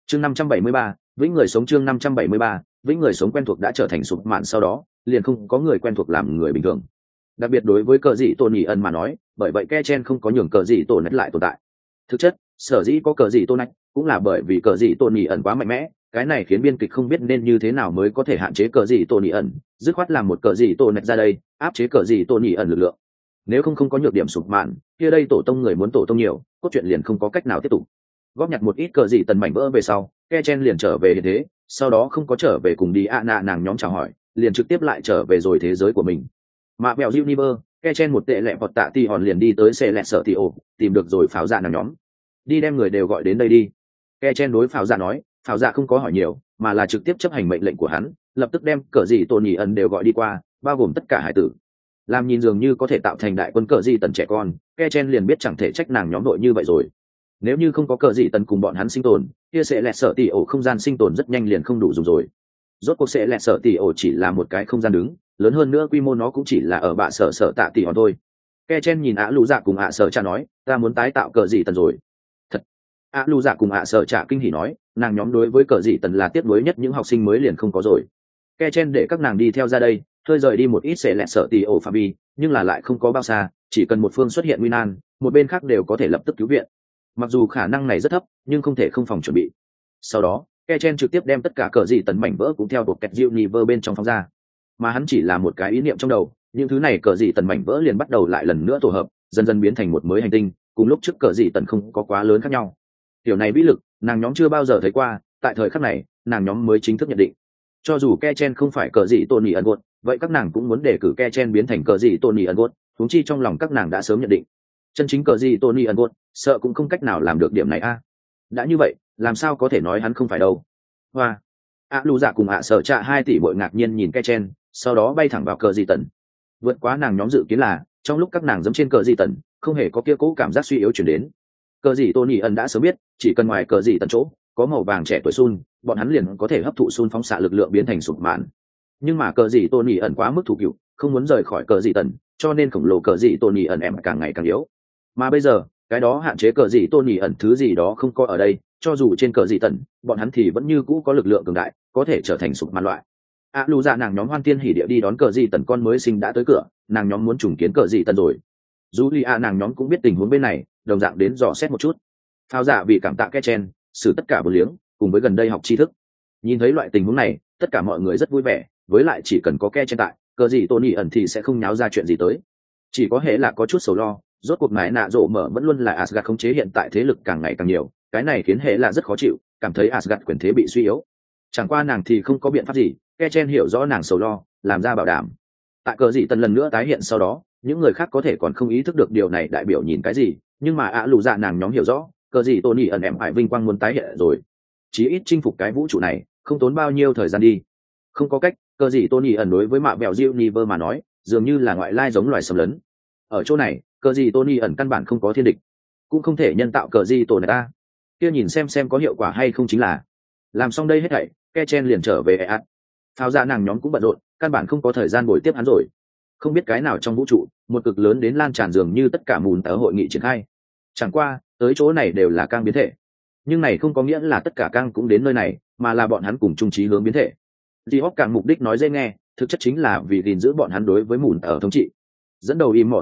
chương 573, vĩnh người sống. chương 573, vĩnh người sống. Quen thuộc đã trở thành sụp mạn, sau đó liền không có người quen thuộc làm người bình thường, đặc biệt đối với cờ dị tôn nhì ẩn mà nói. Bởi vậy Kechen không có nhường cờ dị tôn nách lại tồn tại. Thực chất sở dĩ có cờ dị tôn nách cũng là bởi vì cờ dị tôn nhì ẩn quá mạnh mẽ, cái này khiến biên kịch không biết nên như thế nào mới có thể hạn chế cờ dị tôn nhì ẩn, dứt khoát làm một cờ dị tôn nách ra đây áp chế cờ dị tôn nhì ẩn lực lượng. Nếu không có nhược điểm sụp mạn, kia đây tổ tông người muốn tổ tông nhiều, cốt truyện liền không có cách nào tiếp tục. Góp nhặt một ít cờ dị tần mảnh vỡ về sau, Kechen liền trở về hiện thế, sau đó không có trở về cùng đi nạ nàng nhóm chào hỏi, liền trực tiếp lại trở về rồi thế giới của mình. Mạ bèo Universe, Kechen một tệ lẹ vọt tạ ti hòn liền đi tới xe lẹ sợ ti ổ, tìm được rồi pháo dạ nàng nhóm. Đi đem người đều gọi đến đây đi. Kechen đối pháo dạ nói, pháo dạ không có hỏi nhiều, mà là trực tiếp chấp hành mệnh lệnh của hắn, lập tức đem cờ dị tôn nhì ẩn đều gọi đi qua, bao gồm tất cả hải tử. Làm nhìn dường như có thể tạo thành đại quân cờ dị tần trẻ con, Kechen liền biết chẳng thể trách nàng nhóm đội như vậy rồi. Nếu như không có cờ dị tần cùng bọn hắn sinh tồn, kia sẽ lẹt sợ tỉ ổ không gian sinh tồn rất nhanh liền không đủ dùng rồi. Rốt cuộc sẽ lẹt sợ tỉ ổ chỉ là một cái không gian đứng, lớn hơn nữa quy mô nó cũng chỉ là ở bạ sợ tạ tỉ hòn thôi. Kechen nhìn lũ dạ cùng sợ cha nói, ta muốn tái tạo cờ dị tần rồi. Thật. Lũ dạ cùng sợ cha kinh hỉ nói, nàng nhóm đối với cờ dị tần là tiếc nuối nhất những học sinh mới liền không có rồi. Kechen để các nàng đi theo ra đây, hơi rời đi một ít sẽ lẹt sợ tỉ ổ phạm vi, nhưng là lại không có bao xa, chỉ cần một phương xuất hiện nguy nan, một bên khác đều có thể lập tức cứu viện. Mặc dù khả năng này rất thấp, nhưng không thể không phòng chuẩn bị. Sau đó Kechen trực tiếp đem tất cả cờ dị tần mảnh vỡ cũng theo đột kẹt Universe bên trong phóng ra, mà hắn chỉ là một cái ý niệm trong đầu, những thứ này cờ dị tần mảnh vỡ liền bắt đầu lại lần nữa tổ hợp, dần dần biến thành một mới hành tinh, cùng lúc trước cờ dị tần không có quá lớn khác nhau. Kiểu này vĩ lực nàng nhóm chưa bao giờ thấy qua, tại thời khắc này nàng nhóm mới chính thức nhận định, cho dù Kechen không phải cờ dị tôn nhì ẩn gột, vậy các nàng cũng muốn đề cử Kechen biến thành cờ dị tôn nhì ẩn gột, huống chi trong lòng các nàng đã sớm nhận định chân chính cờ dị tôn nhì ẩn gột sợ cũng không cách nào làm được điểm này a. Đã như vậy làm sao có thể nói hắn không phải đâu. Hoa. Lũ dạ cùng sợ trạ 2 tỷ bội ngạc nhiên nhìn Kechen, sau đó bay thẳng vào cờ dị tần. Vượt quá nàng nhóm dự kiến là trong lúc các nàng giẫm trên cờ dị tần, không hề có kia cố cảm giác suy yếu chuyển đến. Cờ dị tôn nhì ẩn đã sớm biết, chỉ cần ngoài cờ dị tần chỗ có màu vàng trẻ tuổi sun, bọn hắn liền có thể hấp thụ sun phóng xạ lực lượng biến thành sụp mạn. Nhưng mà cờ dị tôn nhì ẩn quá mức thủ cựu, không muốn rời khỏi cờ dị tần, cho nên khổng lồ cờ dị tôn nhì ẩn em càng ngày càng yếu. Mà bây giờ cái đó hạn chế cờ dị tôn nhì ẩn thứ gì đó không có ở đây, cho dù trên cờ dị tần bọn hắn thì vẫn như cũ có lực lượng cường đại, có thể trở thành sụp mạn loại. Lũ dạ nàng nhóm hoan thiên hỉ địa đi đón cờ dị tần con mới sinh đã tới cửa, nàng nhóm muốn trùng kiến cờ dị tần rồi. Julia nàng nhóm cũng biết tình huống bên này, đồng dạng đến dò xét một chút. Phao dạ vì cảm tạ Kechen xử tất cả bờ liếng cùng với gần đây học tri thức. Nhìn thấy loại tình huống này, tất cả mọi người rất vui vẻ, với lại chỉ cần có Kechen tại, cờ dị tôn nhì ẩn thì sẽ không nháo ra chuyện gì tới. Chỉ có hệ là có chút sầu lo, rốt cuộc mái nạ rộ mở vẫn luôn là Asgard khống chế hiện tại thế lực càng ngày càng nhiều, cái này khiến hệ là rất khó chịu, cảm thấy Asgard quyền thế bị suy yếu. Chẳng qua nàng thì không có biện pháp gì, Kechen hiểu rõ nàng sầu lo, làm ra bảo đảm. Tại cờ dị tần lần nữa tái hiện sau đó, những người khác có thể còn không ý thức được điều này đại biểu nhìn cái gì, nhưng mà lũ dạ nàng nhóm hiểu rõ, cờ dị tôn nhì ẩn em ải vinh quang muốn tái hiện rồi. Chí ít chinh phục cái vũ trụ này, không tốn bao nhiêu thời gian đi. Không có cách, cờ dị tôn nhì ẩn đối với mạ bèo Universe mà nói, dường như là ngoại lai giống loài xâm lấn. Ở chỗ này, cờ dị tôn nhì ẩn căn bản không có thiên địch, cũng không thể nhân tạo cờ dị tôn này ta. Kia nhìn xem có hiệu quả hay không chính là. Làm xong đây hết thảy, Kechen liền trở về Eat. Pháo dạ nàng nhóm cũng bận rộn, căn bản không có thời gian bồi tiếp hắn rồi. Không biết cái nào trong vũ trụ, một cực lớn đến lan tràn dường như tất cả mùn tớ hội nghị triển khai. Chẳng qua, tới chỗ này đều là cang biến thể. Nhưng này không có nghĩa là tất cả cang cũng đến nơi này, mà là bọn hắn cùng chung chí hướng biến thể. Di-Hawk càng mục đích nói dễ nghe, thực chất chính là vì gìn giữ bọn hắn đối với mùn tớ thống trị. Dẫn đầu im mỏ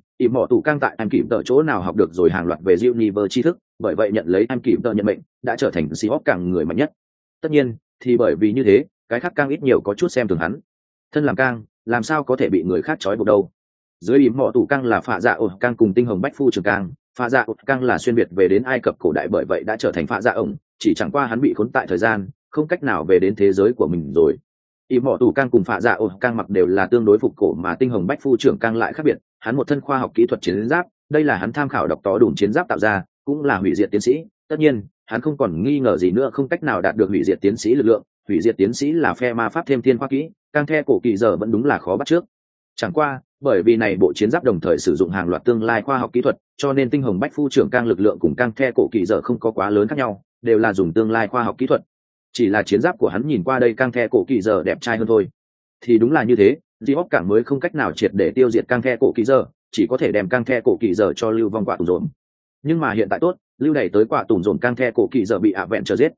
tủ cang tại em kịp tờ chỗ nào học được rồi hàng loạt về Universe tri thức, bởi vậy nhận lấy em kịp tờ nhận mệnh, đã trở thành Di-Hawk càng người mạnh nhất. Tất nhiên, thì bởi vì như thế, cái khác cang ít nhiều có chút xem thường hắn. Thân làm cang, làm sao có thể bị người khác trói buộc đâu. Dưới im mỏ tủ cang là phạ dạ ột cang cùng tinh hồng bách phu trường cang, phạ dạ ột cang là xuyên biệt về đến Ai Cập cổ đại, bởi vậy đã trở thành phạ dạ ổng, chỉ chẳng qua hắn bị khốn tại thời gian, không cách nào về đến thế giới của mình rồi. Im mỏ tủ cang cùng phạ dạ ột cang mặc đều là tương đối phục cổ, mà tinh hồng bách phu trưởng cang lại khác biệt, hắn một thân khoa học kỹ thuật chiến giáp, đây là hắn tham khảo đọc tó đủ chiến giáp tạo ra, cũng là hủy diệt tiến sĩ. Tất nhiên, hắn không còn nghi ngờ gì nữa không cách nào đạt được hủy diệt tiến sĩ lực lượng, hủy diệt tiến sĩ là phe ma pháp thêm thiên khoa kỹ, cang the cổ kỳ giờ vẫn đúng là khó bắt trước. Chẳng qua, bởi vì này bộ chiến giáp đồng thời sử dụng hàng loạt tương lai khoa học kỹ thuật, cho nên tinh hồng bách phu trưởng cang lực lượng cùng cang the cổ kỳ giờ không có quá lớn khác nhau, đều là dùng tương lai khoa học kỹ thuật. Chỉ là chiến giáp của hắn nhìn qua đây cang the cổ kỳ giờ đẹp trai hơn thôi. Thì đúng là như thế, Di-Hawk cảng mới không cách nào triệt để tiêu diệt cang the cổ kỳ giờ, chỉ có thể đem cang the cổ kỳ giờ cho lưu vong quả tùm rộn. Nhưng mà hiện tại tốt, lưu đẩy tới quả tùm rộn cang the cổ kỳ giờ bị ạ vẹn chờ giết.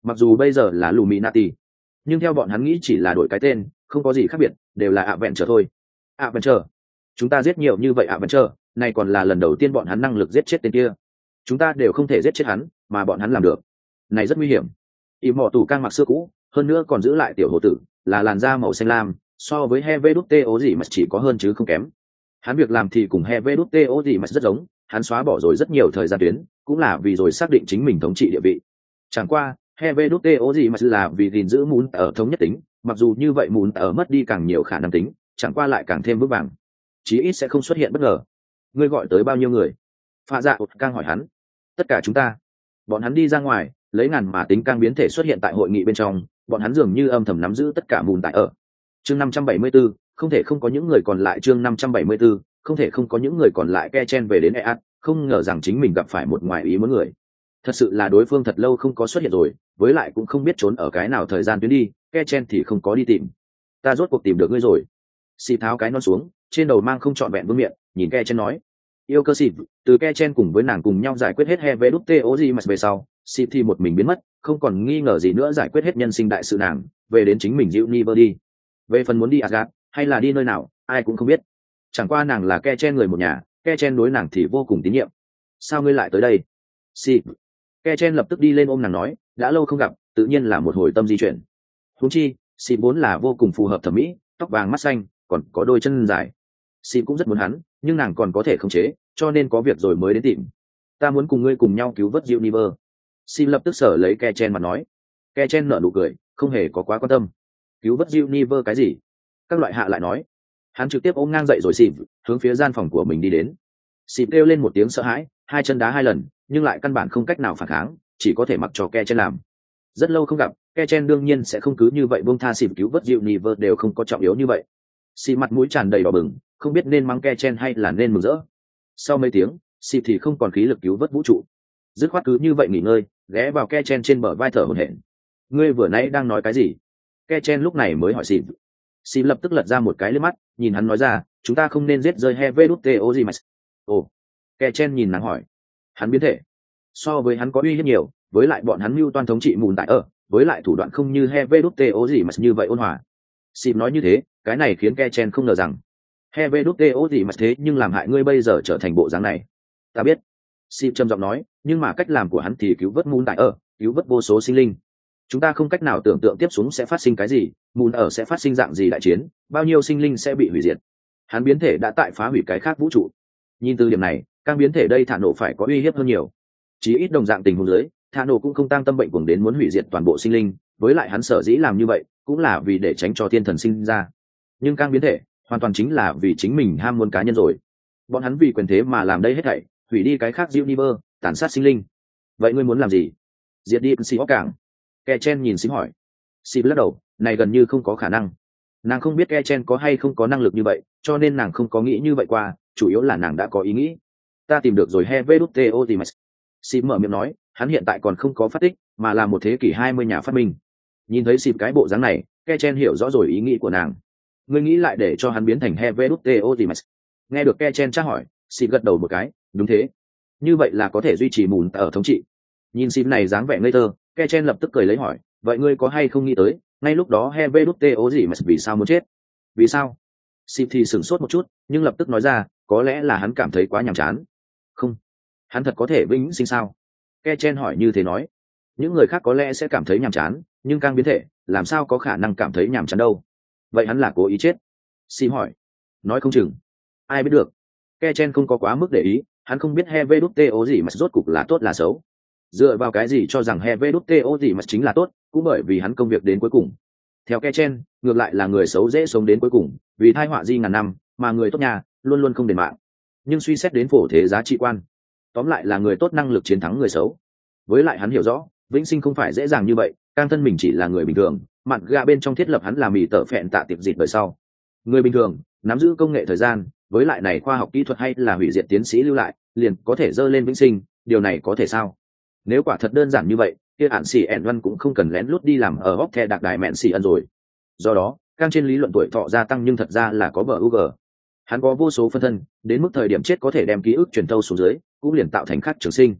Mặc dù bây giờ là Illuminati, nhưng theo bọn hắn nghĩ chỉ là đổi cái tên, không có gì khác biệt, đều là Avenger thôi. Avenger, chúng ta giết nhiều như vậy Avenger, này còn là lần đầu tiên bọn hắn năng lực giết chết tên kia. Chúng ta đều không thể giết chết hắn, mà bọn hắn làm được. Này rất nguy hiểm. Immortus cang mặc xưa cũ, hơn nữa còn giữ lại tiểu hồ tử, là làn da màu xanh lam, so với Hevedute gì mà chỉ có hơn chứ không kém. Hắn việc làm thì cùng Hevedute gì mà rất giống, hắn xóa bỏ rồi rất nhiều thời gian tuyến, cũng là vì rồi xác định chính mình thống trị địa vị. Chẳng qua, Hevedute gì mà là vì gìn giữ muốn ở thống nhất tính, mặc dù như vậy muốn ở mất đi càng nhiều khả năng tính, chẳng qua lại càng thêm vững vàng. Chí ít sẽ không xuất hiện bất ngờ. Ngươi gọi tới bao nhiêu người? Phạ Dạ Cang hỏi hắn. Tất cả chúng ta. Bọn hắn đi ra ngoài, lấy ngàn mà tính cang biến thể xuất hiện tại hội nghị bên trong, bọn hắn dường như âm thầm nắm giữ tất cả mùn tại ở. Chương 574, không thể không có những người còn lại. Chương 574, không thể không có những người còn lại. Kechen về đến EAT, không ngờ rằng chính mình gặp phải một ngoại ý muốn người. Thật sự là đối phương thật lâu không có xuất hiện rồi, với lại cũng không biết trốn ở cái nào thời gian tuyến đi, Kechen thì không có đi tìm. Ta rốt cuộc tìm được ngươi rồi. Xì tháo cái non xuống, trên đầu mang không trọn vẹn vương miệng, nhìn Kechen nói. Yêu cơ xịp, từ Kechen cùng với nàng cùng nhau giải quyết hết Hevedute Ozimas về sau, xịp thì một mình biến mất, không còn nghi ngờ gì nữa giải quyết hết nhân sinh đại sự nàng, về đến chính mình Universe đi. Về phần muốn đi Asgard, hay là đi nơi nào, ai cũng không biết. Chẳng qua nàng là Kechen người một nhà, Kechen đối nàng thì vô cùng tín nhiệm. Sao ngươi lại tới đây? Xịp. Kechen lập tức đi lên ôm nàng nói, đã lâu không gặp, tự nhiên là một hồi tâm di chuyển. Huống chi, xịp vốn là vô cùng phù hợp thẩm mỹ, tóc vàng mắt xanh, còn có đôi chân dài. Xịp cũng rất muốn hắn, nhưng nàng còn có thể khống chế, cho nên có việc rồi mới đến tìm. Ta muốn cùng ngươi cùng nhau cứu vớt Universe. Xịp lập tức sở lấy Kechen mà nói. Kechen nở nụ cười, không hề có quá quan tâm. Cứu vớt Universe cái gì? Các loại hạ lại nói. Hắn trực tiếp ôm ngang dậy rồi xịp, hướng phía gian phòng của mình đi đến. Xịp kêu lên một tiếng sợ hãi, hai chân đá hai lần, nhưng lại căn bản không cách nào phản kháng, chỉ có thể mặc cho Kechen làm. Rất lâu không gặp, Kechen đương nhiên sẽ không cứ như vậy buông tha xịp cứu vớt Universe đều không có trọng yếu như vậy. Xịp mặt mũi tràn đầy đỏ bừng, không biết nên mắng Kechen hay là nên mừng rỡ. Sau mấy tiếng, xịp thì không còn khí lực cứu vớt vũ trụ, dứt khoát cứ như vậy nghỉ ngơi, ghé vào Kechen trên bờ vai thở hổn hển. Ngươi vừa nãy đang nói cái gì? Kechen lúc này mới hỏi xịp. Xịp lập tức lật ra một cái liếc mắt, nhìn hắn nói ra, chúng ta không nên giết rơi Hevedute Ozimas. Ồ. Kechen nhìn nàng hỏi. Hắn biến thể. So với hắn có uy hiếp nhiều, với lại bọn hắn mưu toan thống trị mùn tại ở, với lại thủ đoạn không như Hevedute Ozimas như vậy ôn hòa. Xịp nói như thế, cái này khiến Kechen không ngờ rằng Hevedute Ozimas thế nhưng làm hại ngươi bây giờ trở thành bộ dáng này. Ta biết. Xịp trầm giọng nói, nhưng mà cách làm của hắn thì cứu vớt mùn tại ở, cứu vớt vô số sinh linh. Chúng ta không cách nào tưởng tượng tiếp xuống sẽ phát sinh cái gì, mùn ở sẽ phát sinh dạng gì đại chiến, bao nhiêu sinh linh sẽ bị hủy diệt. Hắn biến thể đã tại phá hủy cái khác vũ trụ. Nhìn từ điểm này, các biến thể đây thả nổ phải có uy hiếp hơn nhiều. Chí ít đồng dạng tình huống dưới, thả nổ cũng không tăng tâm bệnh cuồng đến muốn hủy diệt toàn bộ sinh linh, với lại hắn sở dĩ làm như vậy, cũng là vì để tránh cho thiên thần sinh ra. Nhưng các biến thể, hoàn toàn chính là vì chính mình ham muốn cá nhân rồi. Bọn hắn vì quyền thế mà làm đây hết thảy, hủy đi cái khác Universe, tàn sát sinh linh. Vậy ngươi muốn làm gì? Diệt đi Sĩ Hóc Cảng. Kechen nhìn Xịp hỏi. Xịp lắc đầu, này gần như không có khả năng. Nàng không biết Kechen có hay không có năng lực như vậy, cho nên nàng không có nghĩ như vậy qua, chủ yếu là nàng đã có ý nghĩ. Ta tìm được rồi Hevedute Ozimas. Xịp mở miệng nói, hắn hiện tại còn không có phát tích, mà là một thế kỷ 20 nhà phát minh. Nhìn thấy Xịp cái bộ dáng này, Kechen hiểu rõ rồi ý nghĩ của nàng. Ngươi nghĩ lại để cho hắn biến thành Hevedute Ozimas. Nghe được Kechen tra hỏi, Xịp gật đầu một cái, đúng thế. Như vậy là có thể duy trì mùn ở thống trị. Nhìn Xịp này dáng vẻ ngây thơ, Kechen lập tức cười lấy hỏi, vậy ngươi có hay không nghĩ tới, ngay lúc đó Hevedute Ozimas vì sao muốn chết? Vì sao? Xịp thì sửng sốt một chút, nhưng lập tức nói ra, có lẽ là hắn cảm thấy quá nhàm chán. Không, hắn thật có thể vĩnh sinh sao? Kechen hỏi như thế nói. Những người khác có lẽ sẽ cảm thấy nhàm chán, nhưng càng biến thể, làm sao có khả năng cảm thấy nhàm chán đâu? Vậy hắn là cố ý chết? Xịp hỏi. Nói không chừng. Ai biết được? Kechen không có quá mức để ý, hắn không biết Hevedute Ozimas rốt cục là tốt là xấu. Dựa vào cái gì cho rằng Hevedute Ozimas chính là tốt, cũng bởi vì hắn công việc đến cuối cùng. Theo Kechen, ngược lại là người xấu dễ sống đến cuối cùng, vì tai họa di ngàn năm, mà người tốt nhà luôn luôn không đền mạng. Nhưng suy xét đến phổ thế giá trị quan, tóm lại là người tốt năng lực chiến thắng người xấu. Với lại hắn hiểu rõ, vĩnh sinh không phải dễ dàng như vậy, cang thân mình chỉ là người bình thường, mặt gà bên trong thiết lập hắn là mì tợ phẹn tạ tiệp dịt đời sau. Người bình thường nắm giữ công nghệ thời gian, với lại này khoa học kỹ thuật hay là hủy diệt tiến sĩ lưu lại, liền có thể dơ lên vĩnh sinh, điều này có thể sao? Nếu quả thật đơn giản như vậy, kia ản xì ẻn văn cũng không cần lén lút đi làm ở hóc the đặc đại mẹn xì ẩn rồi. Do đó, cang trên lý luận tuổi thọ gia tăng nhưng thật ra là có bờ UG. Hắn có vô số phân thân, đến mức thời điểm chết có thể đem ký ức truyền thâu xuống dưới, cũng liền tạo thành khắc trường sinh.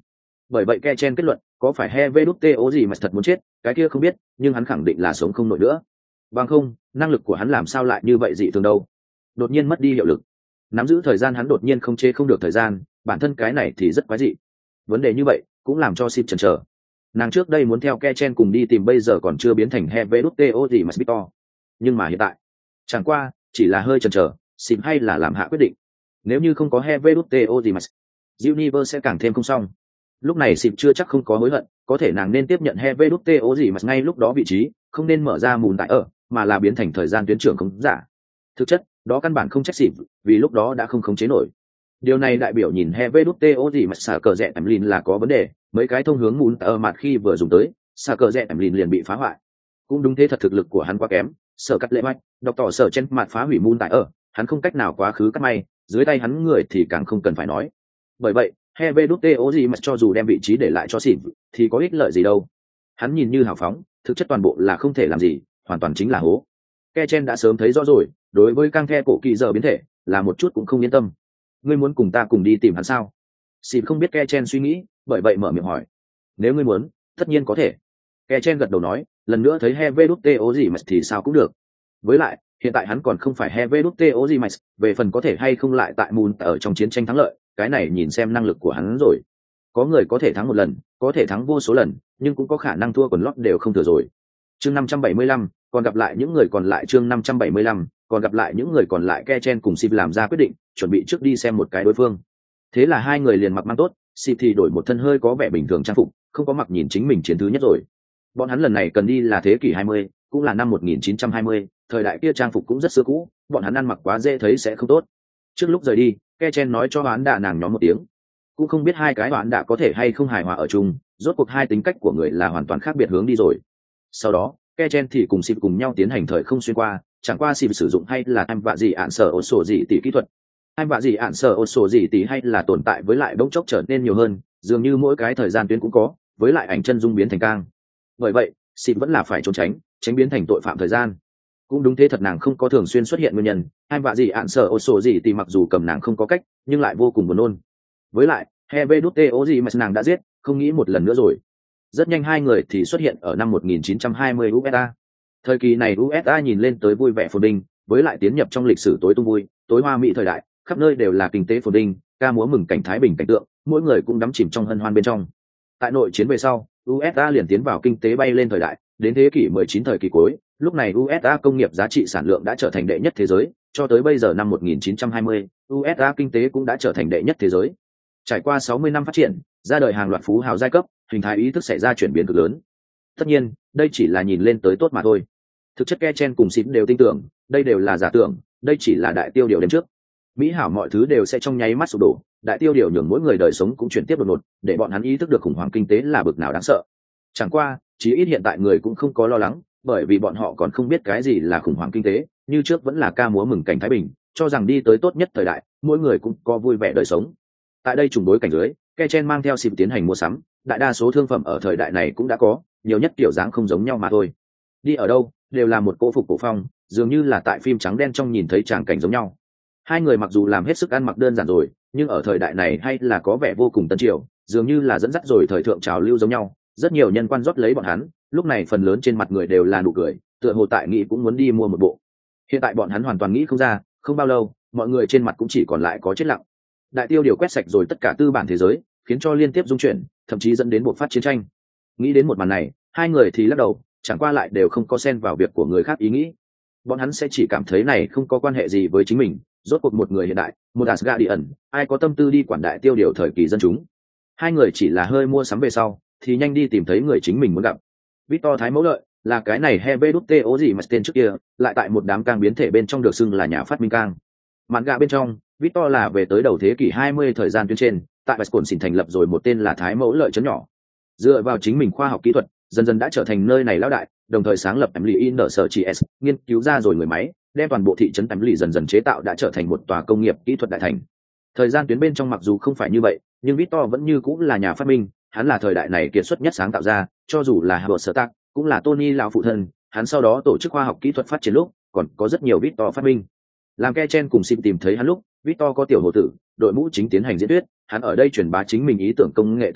Bởi vậy Kechen kết luận, có phải Hevedutte gì mà thật muốn chết, cái kia không biết, nhưng hắn khẳng định là sống không nổi nữa. Bằng không, năng lực của hắn làm sao lại như vậy dị thường đâu? Đột nhiên mất đi hiệu lực. Nắm giữ thời gian hắn đột nhiên không chế không được thời gian, bản thân cái này thì rất quái dị. Vấn đề như vậy cũng làm cho Sip chần chờ. Nàng trước đây muốn theo Kechen cùng đi tìm bây giờ còn chưa biến thành Hevedutte gì mà Victor. Nhưng mà hiện tại, chẳng qua chỉ là hơi chần chờ, Sip hay là làm hạ quyết định. Nếu như không có Hevedutte gì mà Universe sẽ càng thêm không xong. Lúc này Sip chưa chắc không có hối hận, có thể nàng nên tiếp nhận Hevedutte gì mà ngay lúc đó vị trí, không nên mở ra mùn tại ở, mà là biến thành thời gian tuyến trưởng không giả. Thực chất, đó căn bản không trách Sip, vì lúc đó đã không khống chế nổi. Điều này đại biểu nhìn Hevedutte gì mà xả cờ rẽ Emlin là có vấn đề, mấy cái thông hướng mùn tại ở mặt khi vừa dùng tới, xả cờ rẽ Emlin liền bị phá hoại. Cũng đúng thế, thật thực lực của hắn quá kém, sở cắt lệ mạch, độc tỏ sở trên mặt phá hủy mùn tại ở, hắn không cách nào quá khứ cắt may, dưới tay hắn người thì càng không cần phải nói. Bởi vậy, Hevedutte gì mà cho dù đem vị trí để lại cho Sip, thì có ích lợi gì đâu. Hắn nhìn như hào phóng, thực chất toàn bộ là không thể làm gì, hoàn toàn chính là hố. Kechen đã sớm thấy rõ rồi, đối với căng the cổ kỳ giờ biến thể, là một chút cũng không yên tâm. Ngươi muốn cùng ta cùng đi tìm hắn sao? Sip không biết Kechen suy nghĩ, bởi vậy mở miệng hỏi. Nếu ngươi muốn, tất nhiên có thể. Kechen gật đầu nói, lần nữa thấy Hevedutte gì mà thì sao cũng được. Với lại, hiện tại hắn còn không phải Hevedutte gì mà, về phần có thể hay không lại tại Moon ở trong chiến tranh thắng lợi, cái này nhìn xem năng lực của hắn rồi. Có người có thể thắng một lần, có thể thắng vô số lần, nhưng cũng có khả năng thua quần lót đều không thừa rồi. Chương 575, còn gặp lại những người còn lại. Chương 575, còn gặp lại những người còn lại. Kechen cùng Sip làm ra quyết định, chuẩn bị trước đi xem một cái đối phương. Thế là hai người liền mặc mang tốt, Sip thì đổi một thân hơi có vẻ bình thường trang phục, không có mặc nhìn chính mình chiến thứ nhất rồi. Bọn hắn lần này cần đi là thế kỷ 20, cũng là năm 1920, thời đại kia trang phục cũng rất xưa cũ, bọn hắn ăn mặc quá dễ thấy sẽ không tốt. Trước lúc rời đi, Kechen nói cho Hoán Đạ nàng nhóm một tiếng. Cũng không biết hai cái Hoán Đạ có thể hay không hài hòa ở chung, rốt cuộc hai tính cách của người là hoàn toàn khác biệt hướng đi rồi. Sau đó, Kechen thì cùng Sip cùng nhau tiến hành thời không xuyên qua, chẳng qua Sip sử dụng hay là em vạ gì ạn sở ổ sổ gì tỷ kỹ thuật. Em vạ gì ạn sở ổ sổ gì tỷ hay là tồn tại với lại bỗng chốc trở nên nhiều hơn, dường như mỗi cái thời gian tuyến cũng có, với lại ảnh chân dung biến thành cang. Bởi vậy, Sip vẫn là phải trốn tránh biến thành tội phạm thời gian. Cũng đúng thế, thật nàng không có thường xuyên xuất hiện nguyên nhân, em vạ gì ạn sở ổ sổ gì tỷ mặc dù cầm nàng không có cách, nhưng lại vô cùng buồn nôn. Với lại, Hevedutte gì mà nàng đã giết, không nghĩ một lần nữa rồi. Rất nhanh hai người thì xuất hiện ở năm 1920 USA. Thời kỳ này USA nhìn lên tới vui vẻ phồn vinh, với lại tiến nhập trong lịch sử tối tung vui, tối hoa mỹ thời đại, khắp nơi đều là kinh tế phồn vinh, ca múa mừng cảnh thái bình cảnh tượng, mỗi người cũng đắm chìm trong hân hoan bên trong. Tại nội chiến về sau, USA liền tiến vào kinh tế bay lên thời đại, đến thế kỷ 19 thời kỳ cuối, lúc này USA công nghiệp giá trị sản lượng đã trở thành đệ nhất thế giới, cho tới bây giờ năm 1920, USA kinh tế cũng đã trở thành đệ nhất thế giới. Trải qua 60 năm phát triển, ra đời hàng loạt phú hào giai cấp, hình thái ý thức xảy ra chuyển biến cực lớn. Tất nhiên, đây chỉ là nhìn lên tới tốt mà thôi. Thực chất Kechen cùng Sip đều tin tưởng, đây đều là giả tưởng, đây chỉ là đại tiêu điều đêm trước. Mỹ hảo mọi thứ đều sẽ trong nháy mắt sụp đổ, đại tiêu điều nhường mỗi người đời sống cũng chuyển tiếp đột ngột, để bọn hắn ý thức được khủng hoảng kinh tế là bực nào đáng sợ. Chẳng qua, chí ít hiện tại người cũng không có lo lắng, bởi vì bọn họ còn không biết cái gì là khủng hoảng kinh tế, như trước vẫn là ca múa mừng cảnh thái bình, cho rằng đi tới tốt nhất thời đại, mỗi người cũng có vui vẻ đời sống. Tại đây trùng đối cảnh dưới, Kechen mang theo Sip tiến hành mua sắm, đại đa số thương phẩm ở thời đại này cũng đã có, nhiều nhất kiểu dáng không giống nhau mà thôi. Đi ở đâu, đều là một cỗ phục cổ phong, dường như là tại phim trắng đen trong nhìn thấy tràng cảnh giống nhau. Hai người mặc dù làm hết sức ăn mặc đơn giản rồi, nhưng ở thời đại này hay là có vẻ vô cùng tân triều, dường như là dẫn dắt rồi thời thượng trào lưu giống nhau. Rất nhiều nhân quan rót lấy bọn hắn, lúc này phần lớn trên mặt người đều là nụ cười, tựa hồ tại nghĩ cũng muốn đi mua một bộ. Hiện tại bọn hắn hoàn toàn nghĩ không ra, không bao lâu, mọi người trên mặt cũng chỉ còn lại có chết lặng. Đại tiêu điều quét sạch rồi tất cả tư bản thế giới, khiến cho liên tiếp dung chuyển, thậm chí dẫn đến bộc phát chiến tranh. Nghĩ đến một màn này, hai người thì lắc đầu, chẳng qua lại đều không có xen vào việc của người khác ý nghĩ. Bọn hắn sẽ chỉ cảm thấy này không có quan hệ gì với chính mình, rốt cuộc một người hiện đại, một Asgardian, ai có tâm tư đi quản đại tiêu điều thời kỳ dân chúng. Hai người chỉ là hơi mua sắm về sau, thì nhanh đi tìm thấy người chính mình muốn gặp. Victor Thái Mẫu Lợi là cái này Hevedutte gì mà tên trước kia, lại tại một đám cang biến thể bên trong được xưng là nhà phát minh cang. Mạn gạ bên trong, Victor là về tới đầu thế kỷ 20 thời gian tuyến trên, tại Wisconsin thành lập rồi một tên là Thái Mẫu Lợi trấn nhỏ. Dựa vào chính mình khoa học kỹ thuật, dần dần đã trở thành nơi này lão đại, đồng thời sáng lập Emily in the Search, nghiên cứu ra rồi người máy, đem toàn bộ thị trấn Emily dần dần chế tạo đã trở thành một tòa công nghiệp kỹ thuật đại thành. Thời gian tuyến bên trong mặc dù không phải như vậy, nhưng Victor vẫn như cũng là nhà phát minh, hắn là thời đại này kiệt xuất nhất sáng tạo ra, cho dù là Howard Stark, cũng là Tony lão phụ thân, hắn sau đó tổ chức khoa học kỹ thuật phát triển lúc, còn có rất nhiều Victor phát minh. Làm Kechen cùng Sip tìm thấy hắn lúc, Victor có tiểu hồ tử, đội mũ chính tiến hành diễn thuyết, hắn ở đây truyền bá chính mình ý tưởng công nghệ tương lai,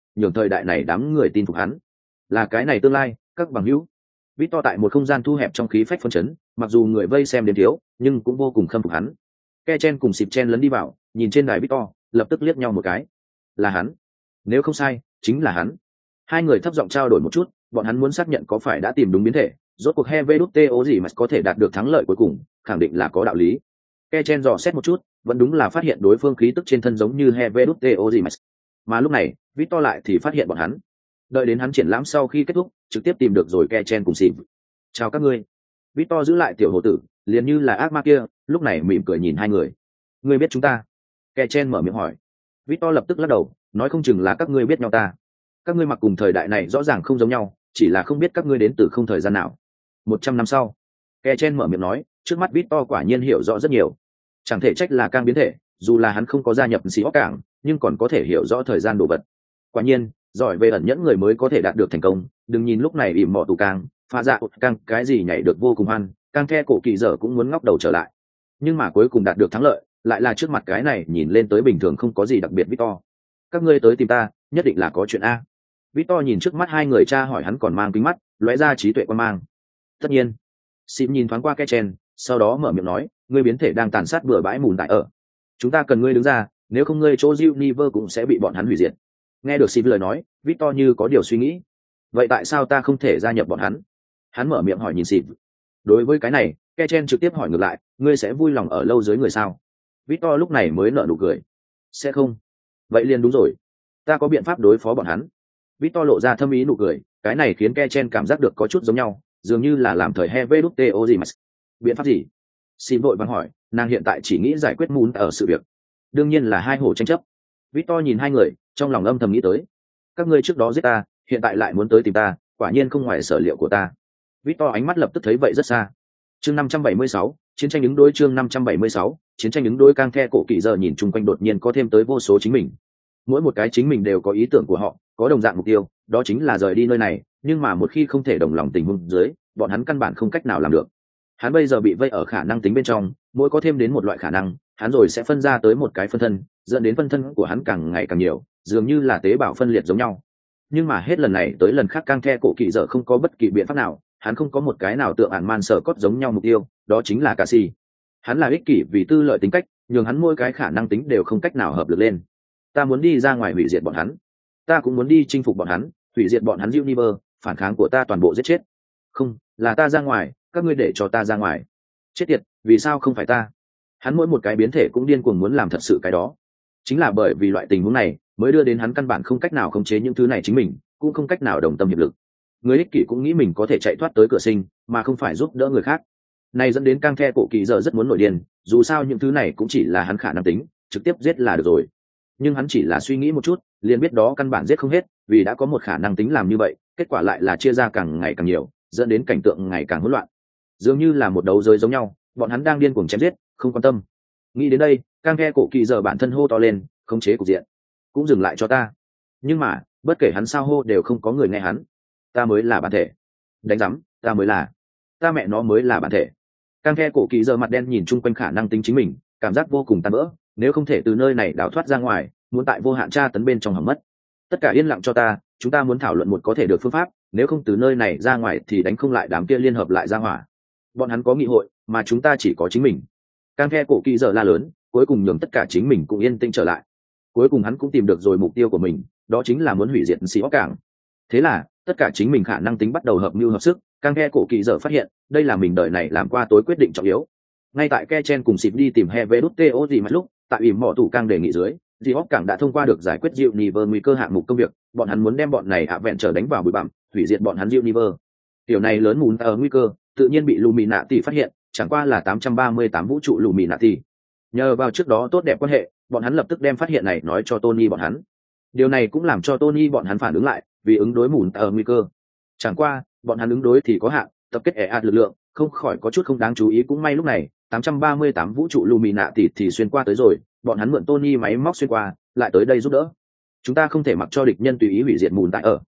nhường thời đại này đám người tin phục hắn. Là cái này tương lai, các bằng hữu. Victor tại một không gian thu hẹp trong khí phách phấn chấn, mặc dù người vây xem đến thiếu, nhưng cũng vô cùng khâm phục hắn. Kechen cùng Sịp chen lấn đi vào, nhìn trên đài Victor, lập tức liếc nhau một cái. Là hắn. Nếu không sai, chính là hắn. Hai người thấp giọng trao đổi một chút, bọn hắn muốn xác nhận có phải đã tìm đúng biến thể, rốt cuộc Heveduteo gì mà có thể đạt được thắng lợi cuối cùng, khẳng định là có đạo lý. Kechen dò xét một chút, vẫn đúng là phát hiện đối phương khí tức trên thân giống như Heveduteo gì mà lúc này, Victor lại thì phát hiện bọn hắn. Đợi đến hắn triển lãm sau khi kết thúc, trực tiếp tìm được rồi Kechen cùng Sịp. Chào các ngươi. Victor giữ lại tiểu hồ tử, liền như là ác ma kia, lúc này mỉm cười nhìn hai người. Ngươi biết chúng ta? Kechen mở miệng hỏi. Victor lập tức lắc đầu, nói không chừng là các ngươi biết nhau ta. Các ngươi mặc cùng thời đại này rõ ràng không giống nhau, chỉ là không biết các ngươi đến từ không thời gian nào. 100 năm sau, Kechen mở miệng nói, trước mắt Victor quả nhiên hiểu rõ rất nhiều. Chẳng thể trách là cang biến thể, dù là hắn không có gia nhập Seahawks cảng, nhưng còn có thể hiểu rõ thời gian đồ vật. Quả nhiên, giỏi về ẩn nhẫn người mới có thể đạt được thành công. Đừng nhìn lúc này ỉm mọ tù càng, pha dạ càng cái gì nhảy được vô cùng hoan, càng the cổ kỳ dở cũng muốn ngóc đầu trở lại. Nhưng mà cuối cùng đạt được thắng lợi, lại là trước mặt cái này nhìn lên tới bình thường không có gì đặc biệt Victor. Các ngươi tới tìm ta, nhất định là có chuyện a. Victor nhìn trước mắt hai người cha hỏi hắn còn mang kính mắt, lóe ra trí tuệ quan mang. Tất nhiên. Sim nhìn thoáng qua Kechen, sau đó mở miệng nói, ngươi biến thể đang tàn sát bừa bãi mùn tại ở. Chúng ta cần ngươi đứng ra, nếu không ngươi chỗ Univer cũng sẽ bị bọn hắn hủy diệt. Nghe được Sim lời nói, Victor như có điều suy nghĩ. Vậy tại sao ta không thể gia nhập bọn hắn? Hắn mở miệng hỏi nhìn Sim. Đối với cái này, Kechen trực tiếp hỏi ngược lại, ngươi sẽ vui lòng ở lâu dưới người sao? Victor lúc này mới nở nụ cười. Sẽ không. Vậy liền đúng rồi. Ta có biện pháp đối phó bọn hắn. Victor lộ ra thâm ý nụ cười, cái này khiến Kechen cảm giác được có chút giống nhau, dường như là làm thời Heveduteo gì mà. Biện pháp gì? Xin vội vàng hỏi, nàng hiện tại chỉ nghĩ giải quyết mún ở sự việc. Đương nhiên là hai hổ tranh chấp. Victor nhìn hai người, trong lòng âm thầm nghĩ tới. Các ngươi trước đó giết ta, hiện tại lại muốn tới tìm ta, quả nhiên không ngoài sở liệu của ta. Victor ánh mắt lập tức thấy vậy rất xa. Chương 576, chiến tranh ứng đối chương 576, chiến tranh ứng đối cang the cổ kỳ giờ nhìn chung quanh đột nhiên có thêm tới vô số chính mình. Mỗi một cái chính mình đều có ý tưởng của họ, có đồng dạng mục tiêu, đó chính là rời đi nơi này, nhưng mà một khi không thể đồng lòng tình huống dưới, bọn hắn căn bản không cách nào làm được. Hắn bây giờ bị vây ở khả năng tính bên trong, mỗi có thêm đến một loại khả năng, hắn rồi sẽ phân ra tới một cái phân thân, dẫn đến phân thân của hắn càng ngày càng nhiều, dường như là tế bào phân liệt giống nhau. Nhưng mà hết lần này tới lần khác cang the cổ kỳ giờ không có bất kỳ biện pháp nào, hắn không có một cái nào tượng ản man sở cốt giống nhau mục tiêu, đó chính là Cassie. Hắn là ích kỷ vì tư lợi tính cách, nhường hắn mỗi cái khả năng tính đều không cách nào hợp lực lên. Ta muốn đi ra ngoài hủy diệt bọn hắn, ta cũng muốn đi chinh phục bọn hắn, hủy diệt bọn hắn Universe, phản kháng của ta toàn bộ giết chết. Không, là ta ra ngoài, các ngươi để cho ta ra ngoài. Chết tiệt, vì sao không phải ta? Hắn mỗi một cái biến thể cũng điên cuồng muốn làm thật sự cái đó. Chính là bởi vì loại tình huống này, mới đưa đến hắn căn bản không cách nào khống chế những thứ này chính mình, cũng không cách nào đồng tâm hiệp lực. Người ích kỷ cũng nghĩ mình có thể chạy thoát tới cửa sinh, mà không phải giúp đỡ người khác. Này dẫn đến cang the cổ kỳ giờ rất muốn nổi điên, dù sao những thứ này cũng chỉ là hắn khả năng tính, trực tiếp giết là được rồi. Nhưng hắn chỉ là suy nghĩ một chút, liền biết đó căn bản giết không hết, vì đã có một khả năng tính làm như vậy, kết quả lại là chia ra càng ngày càng nhiều, dẫn đến cảnh tượng ngày càng hỗn loạn. Dường như là một đấu giới giống nhau, bọn hắn đang điên cuồng chém giết, không quan tâm. Nghĩ đến đây, cang the cổ kỳ giờ bản thân hô to lên, khống chế cục diện, cũng dừng lại cho ta. Nhưng mà, bất kể hắn sao hô đều không có người nghe hắn. Ta mới là bản thể. Đánh rắm, ta mới là. Ta mẹ nó mới là bản thể. Cang the cổ kỳ giờ mặt đen nhìn chung quanh khả năng tính chính mình, cảm giác vô cùng tan vỡ, nếu không thể từ nơi này đào thoát ra ngoài, muốn tại vô hạn tra tấn bên trong hỏng mất. Tất cả yên lặng cho ta, chúng ta muốn thảo luận một có thể được phương pháp, nếu không từ nơi này ra ngoài thì đánh không lại đám kia liên hợp lại ra hỏa. Bọn hắn có nghị hội, mà chúng ta chỉ có chính mình. Cang the cổ kỳ giờ la lớn, cuối cùng nhường tất cả chính mình cũng yên tĩnh trở lại. Cuối cùng hắn cũng tìm được rồi mục tiêu của mình, đó chính là muốn hủy diệt Seahawks cảng. Thế là, tất cả chính mình khả năng tính bắt đầu hợp mưu hợp sức, cang the cổ kỳ giờ phát hiện, đây là mình đời này làm qua tối quyết định trọng yếu. Ngay tại Kechen cùng Sịp đi tìm Heveduteo gì mà lúc, tại ỉm mỏ tủ cang đề nghị dưới, Seahawks cảng đã thông qua được giải quyết Universe nguy cơ hạng mục công việc, bọn hắn muốn đem bọn này vẹn trở đánh vào bụi bặm, hủy diệt bọn hắn Universe. Điều này lớn mùn ở nguy cơ, tự nhiên bị Illuminati phát hiện, chẳng qua là 838 vũ trụ Illuminati. Nhờ vào trước đó tốt đẹp quan hệ, bọn hắn lập tức đem phát hiện này nói cho Tony bọn hắn. Điều này cũng làm cho Tony bọn hắn phản ứng lại, vì ứng đối mùn ở nguy cơ. Chẳng qua, bọn hắn ứng đối thì có hạn, tập kết ạt lực lượng, không khỏi có chút không đáng chú ý. Cũng may lúc này 838 vũ trụ Illuminati thì xuyên qua tới rồi, bọn hắn mượn Tony máy móc xuyên qua, lại tới đây giúp đỡ. Chúng ta không thể mặc cho địch nhân tùy ý hủy diệt mùn tại ở.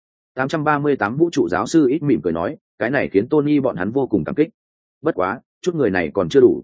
838 vũ trụ giáo sư ít mỉm cười nói, cái này khiến Tony bọn hắn vô cùng cảm kích. Bất quá, chút người này còn chưa đủ.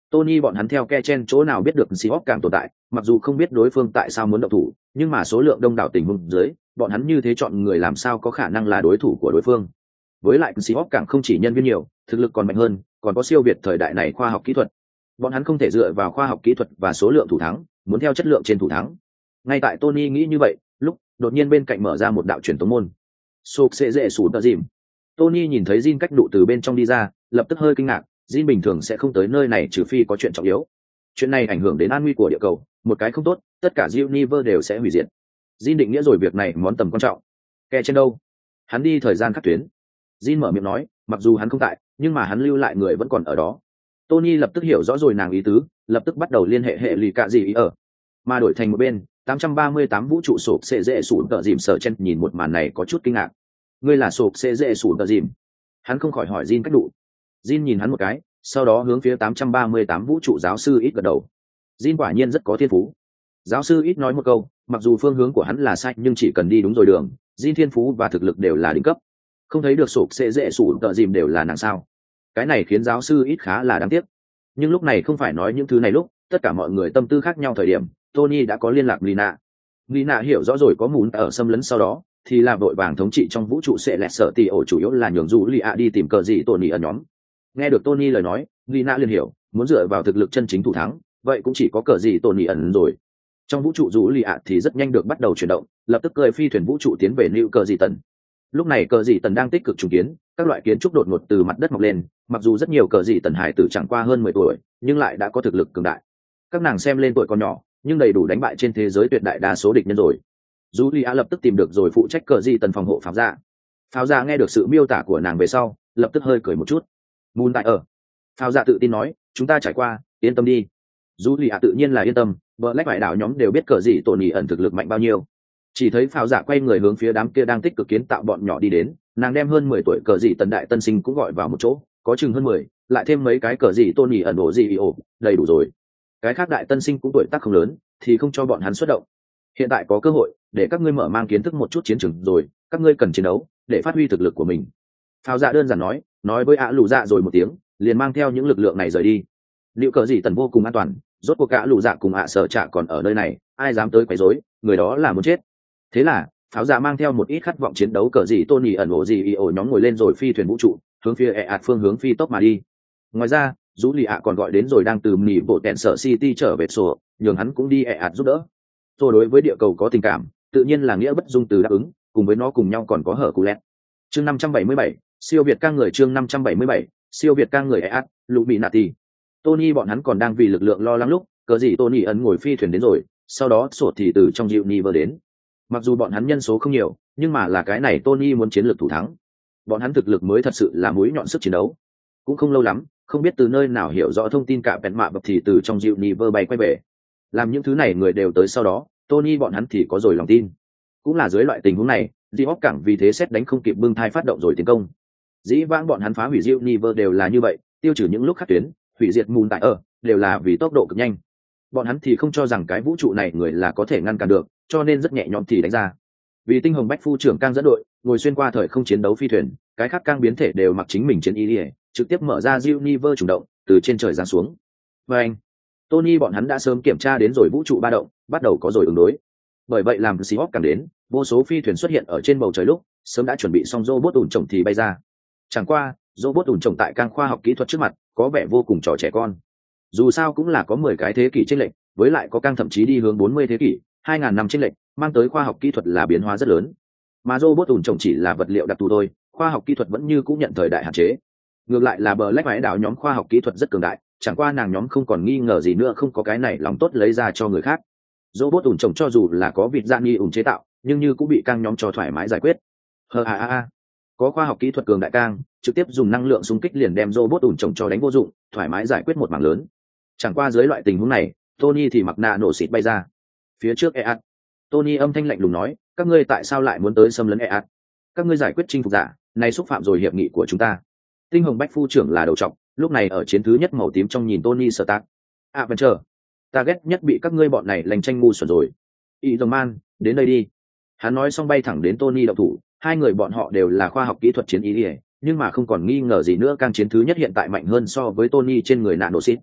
Tony bọn hắn theo Kechen chỗ nào biết được Seahawks càng tồn tại, mặc dù không biết đối phương tại sao muốn động thủ, nhưng mà số lượng đông đảo tình huống dưới, bọn hắn như thế chọn người làm sao có khả năng là đối thủ của đối phương. Với lại Seahawks càng không chỉ nhân viên nhiều, thực lực còn mạnh hơn, còn có siêu việt thời đại này khoa học kỹ thuật. Bọn hắn không thể dựa vào khoa học kỹ thuật và số lượng thủ thắng, muốn theo chất lượng trên thủ thắng. Ngay tại Tony nghĩ như vậy, lúc đột nhiên bên cạnh mở ra một đạo truyền tống môn. Sụp sẽ dễ sụp tờ dìm. Tony nhìn thấy Jin cách đụ từ bên trong đi ra, lập tức hơi kinh ngạc, Jin bình thường sẽ không tới nơi này trừ phi có chuyện trọng yếu. Chuyện này ảnh hưởng đến an nguy của địa cầu, một cái không tốt, tất cả Universe đều sẽ hủy diệt. Jin định nghĩa rồi việc này món tầm quan trọng. Kẻ trên đâu? Hắn đi thời gian khắc tuyến. Jin mở miệng nói, mặc dù hắn không tại, nhưng mà hắn lưu lại người vẫn còn ở đó. Tony lập tức hiểu rõ rồi nàng ý tứ, lập tức bắt đầu liên hệ hệ lì cạ gì ý ở. Mà đổi thành một bên, 838 vũ trụ sộp sẽ dễ sủn tờ dìm sở chen nhìn một màn này có chút kinh ngạc. Ngươi là sộp sẽ dễ sủn tờ dìm. Hắn không khỏi hỏi Jin cách đủ. Jin nhìn hắn một cái, sau đó hướng phía 838 vũ trụ giáo sư ít gật đầu. Jin quả nhiên rất có thiên phú. Giáo sư ít nói một câu, mặc dù phương hướng của hắn là sai nhưng chỉ cần đi đúng rồi đường, Jin thiên phú và thực lực đều là đỉnh cấp. Không thấy được sộp sẽ dễ sủn tờ dìm đều là nàng sao? Cái này khiến giáo sư ít khá là đáng tiếc. Nhưng lúc này không phải nói những thứ này lúc, tất cả mọi người tâm tư khác nhau thời điểm, Tony đã có liên lạc Lina. Lina hiểu rõ rồi có mún ở xâm lấn sau đó, thì là vội vàng thống trị trong vũ trụ sẽ lẹt sợ tỷ ổ chủ yếu là nhường dù Lia đi tìm cờ gì Tony ở nhóm. Nghe được Tony lời nói, Lina liền hiểu, muốn dựa vào thực lực chân chính thủ thắng, vậy cũng chỉ có cờ gì Tony ẩn rồi. Trong vũ trụ dù Lia thì rất nhanh được bắt đầu chuyển động, lập tức cơi phi thuyền vũ trụ tiến về New cờ gì tần. Lúc này cờ gì tần đang tích cực trùng kiến, các loại kiến trúc đột ngột từ mặt đất mọc lên, mặc dù rất nhiều cờ gì tần hải tử chẳng qua hơn 10 tuổi, nhưng lại đã có thực lực cường đại. Các nàng xem lên tuổi còn nhỏ, nhưng đầy đủ đánh bại trên thế giới tuyệt đại đa số địch nhân rồi. Julia lập tức tìm được rồi phụ trách cờ gì tần phòng hộ pháo gia. Pháo gia nghe được sự miêu tả của nàng về sau, lập tức hơi cười một chút. Moon tại ở. Pháo gia tự tin nói, chúng ta trải qua, yên tâm đi. Julia tự nhiên là yên tâm, Black vải đảo nhóm đều biết cờ gì Tony ẩn thực lực mạnh bao nhiêu. Chỉ thấy pháo giả quay người hướng phía đám kia đang tích cực kiến tạo bọn nhỏ đi đến, nàng đem hơn 10 tuổi cờ gì tần đại tân sinh cũng gọi vào một chỗ, có chừng hơn 10, lại thêm mấy cái cờ gì Tony ẩn bộ gì ồ, đầy đủ rồi. Cái khác đại tân sinh cũng tuổi tác không lớn, thì không cho bọn hắn xuất động. Hiện tại có cơ hội để các ngươi mở mang kiến thức một chút chiến trường rồi, các ngươi cần chiến đấu để phát huy thực lực của mình. Pháo dạ đơn giản nói với ạ lù dạ rồi một tiếng, liền mang theo những lực lượng này rời đi. Liệu cờ gì tần vô cùng an toàn, rốt cuộc cả lù dạ cùng ạ sợ trả còn ở nơi này, ai dám tới quấy rối, người đó là muốn chết. Thế là pháo dạ mang theo một ít khát vọng chiến đấu cờ gì Tony ẩn ổ gì ồ nhóm ngồi lên rồi phi thuyền vũ trụ, hướng phía ạt phương hướng phi tốc mà đi. Ngoài ra Dũ Lì ạ còn gọi đến rồi đang từ nỉ bộ tẹn sở City trở về sổ, nhường hắn cũng đi ạt giúp đỡ. Rồi đối với địa cầu có tình cảm, tự nhiên là nghĩa bất dung từ đáp ứng, cùng với nó cùng nhau còn có hở cú lẹt. Chương 577, siêu việt ca người chương 577, siêu việt ca người ạt, lũ bị nạt tì. Tony bọn hắn còn đang vì lực lượng lo lắng lúc, cờ gì Tony ẩn ngồi phi thuyền đến rồi, sau đó sổ thì từ trong dịu ni vừa đến. Mặc dù bọn hắn nhân số không nhiều, nhưng mà là cái này Tony muốn chiến lược thủ thắng. Bọn hắn thực lực mới thật sự là mũi nhọn sức chiến đấu. Cũng không lâu lắm, không biết từ nơi nào hiểu rõ thông tin cả bẹn mạ bập thì từ trong dịu ni vơ bay quay về. Làm những thứ này người đều tới sau đó, Tony bọn hắn thì có rồi lòng tin. Cũng là dưới loại tình huống này, Seahawks cảng vì thế xét đánh không kịp bưng thai phát động rồi tiến công. Dĩ vãng bọn hắn phá hủy dịu ni vơ đều là như vậy, tiêu trừ những lúc khắc tuyến, hủy diệt mùn tại đều là vì tốc độ cực nhanh. Bọn hắn thì không cho rằng cái vũ trụ này người là có thể ngăn cản được, cho nên rất nhẹ nhõm thì đánh ra. Vì tinh hồng bách phu trưởng cang dẫn đội ngồi xuyên qua thời không chiến đấu phi thuyền, cái khác cang biến thể đều mặc chính mình chiến y, trực tiếp mở ra Universe chủ động từ trên trời giáng xuống. Và anh Tony bọn hắn đã sớm kiểm tra đến rồi vũ trụ ba động, bắt đầu có rồi ứng đối. Bởi vậy làm Seahawks càng đến, vô số phi thuyền xuất hiện ở trên bầu trời lúc sớm đã chuẩn bị xong robot ủn trồng thì bay ra. Chẳng qua robot ủn trồng tại cang khoa học kỹ thuật trước mặt có vẻ vô cùng trò trẻ con. Dù sao cũng là có 10 cái thế kỷ chênh lệch, với lại có cang thậm chí đi hướng 40 thế kỷ, 2000 năm chênh lệch, mang tới khoa học kỹ thuật là biến hóa rất lớn. Mà robot ủn trồng chỉ là vật liệu đặc thù thôi, khoa học kỹ thuật vẫn như cũng nhận thời đại hạn chế. Ngược lại là Black vải đảo nhóm khoa học kỹ thuật rất cường đại, chẳng qua nàng nhóm không còn nghi ngờ gì nữa, không có cái này lòng tốt lấy ra cho người khác. Robot ủn trồng cho dù là có vịt dạng nghi ủn chế tạo, nhưng như cũng bị cang nhóm cho thoải mái giải quyết. Có khoa học kỹ thuật cường đại cang, trực tiếp dùng năng lượng xung kích liền đem robot ủn trồng cho đánh vô dụng, thoải mái giải quyết một mảng lớn. Chẳng qua dưới loại tình huống này, Tony thì mặc nạ nổ xịt bay ra. Phía trước EAT, Tony âm thanh lạnh lùng nói, các ngươi tại sao lại muốn tới xâm lấn EAT? Các ngươi giải quyết chinh phục giả, này xúc phạm rồi hiệp nghị của chúng ta. Tinh hồng bách phu trưởng là đầu trọc, lúc này ở chiến thứ nhất màu tím trong nhìn Tony Stark. Adventure, ta ghét nhất bị các ngươi bọn này lành tranh ngu xuẩn rồi. Iron Man, đến đây đi. Hắn nói xong bay thẳng đến Tony động thủ, hai người bọn họ đều là khoa học kỹ thuật chiến y, nhưng mà không còn nghi ngờ gì nữa, càng chiến thứ nhất hiện tại mạnh hơn so với Tony trên người nạn nổ xít.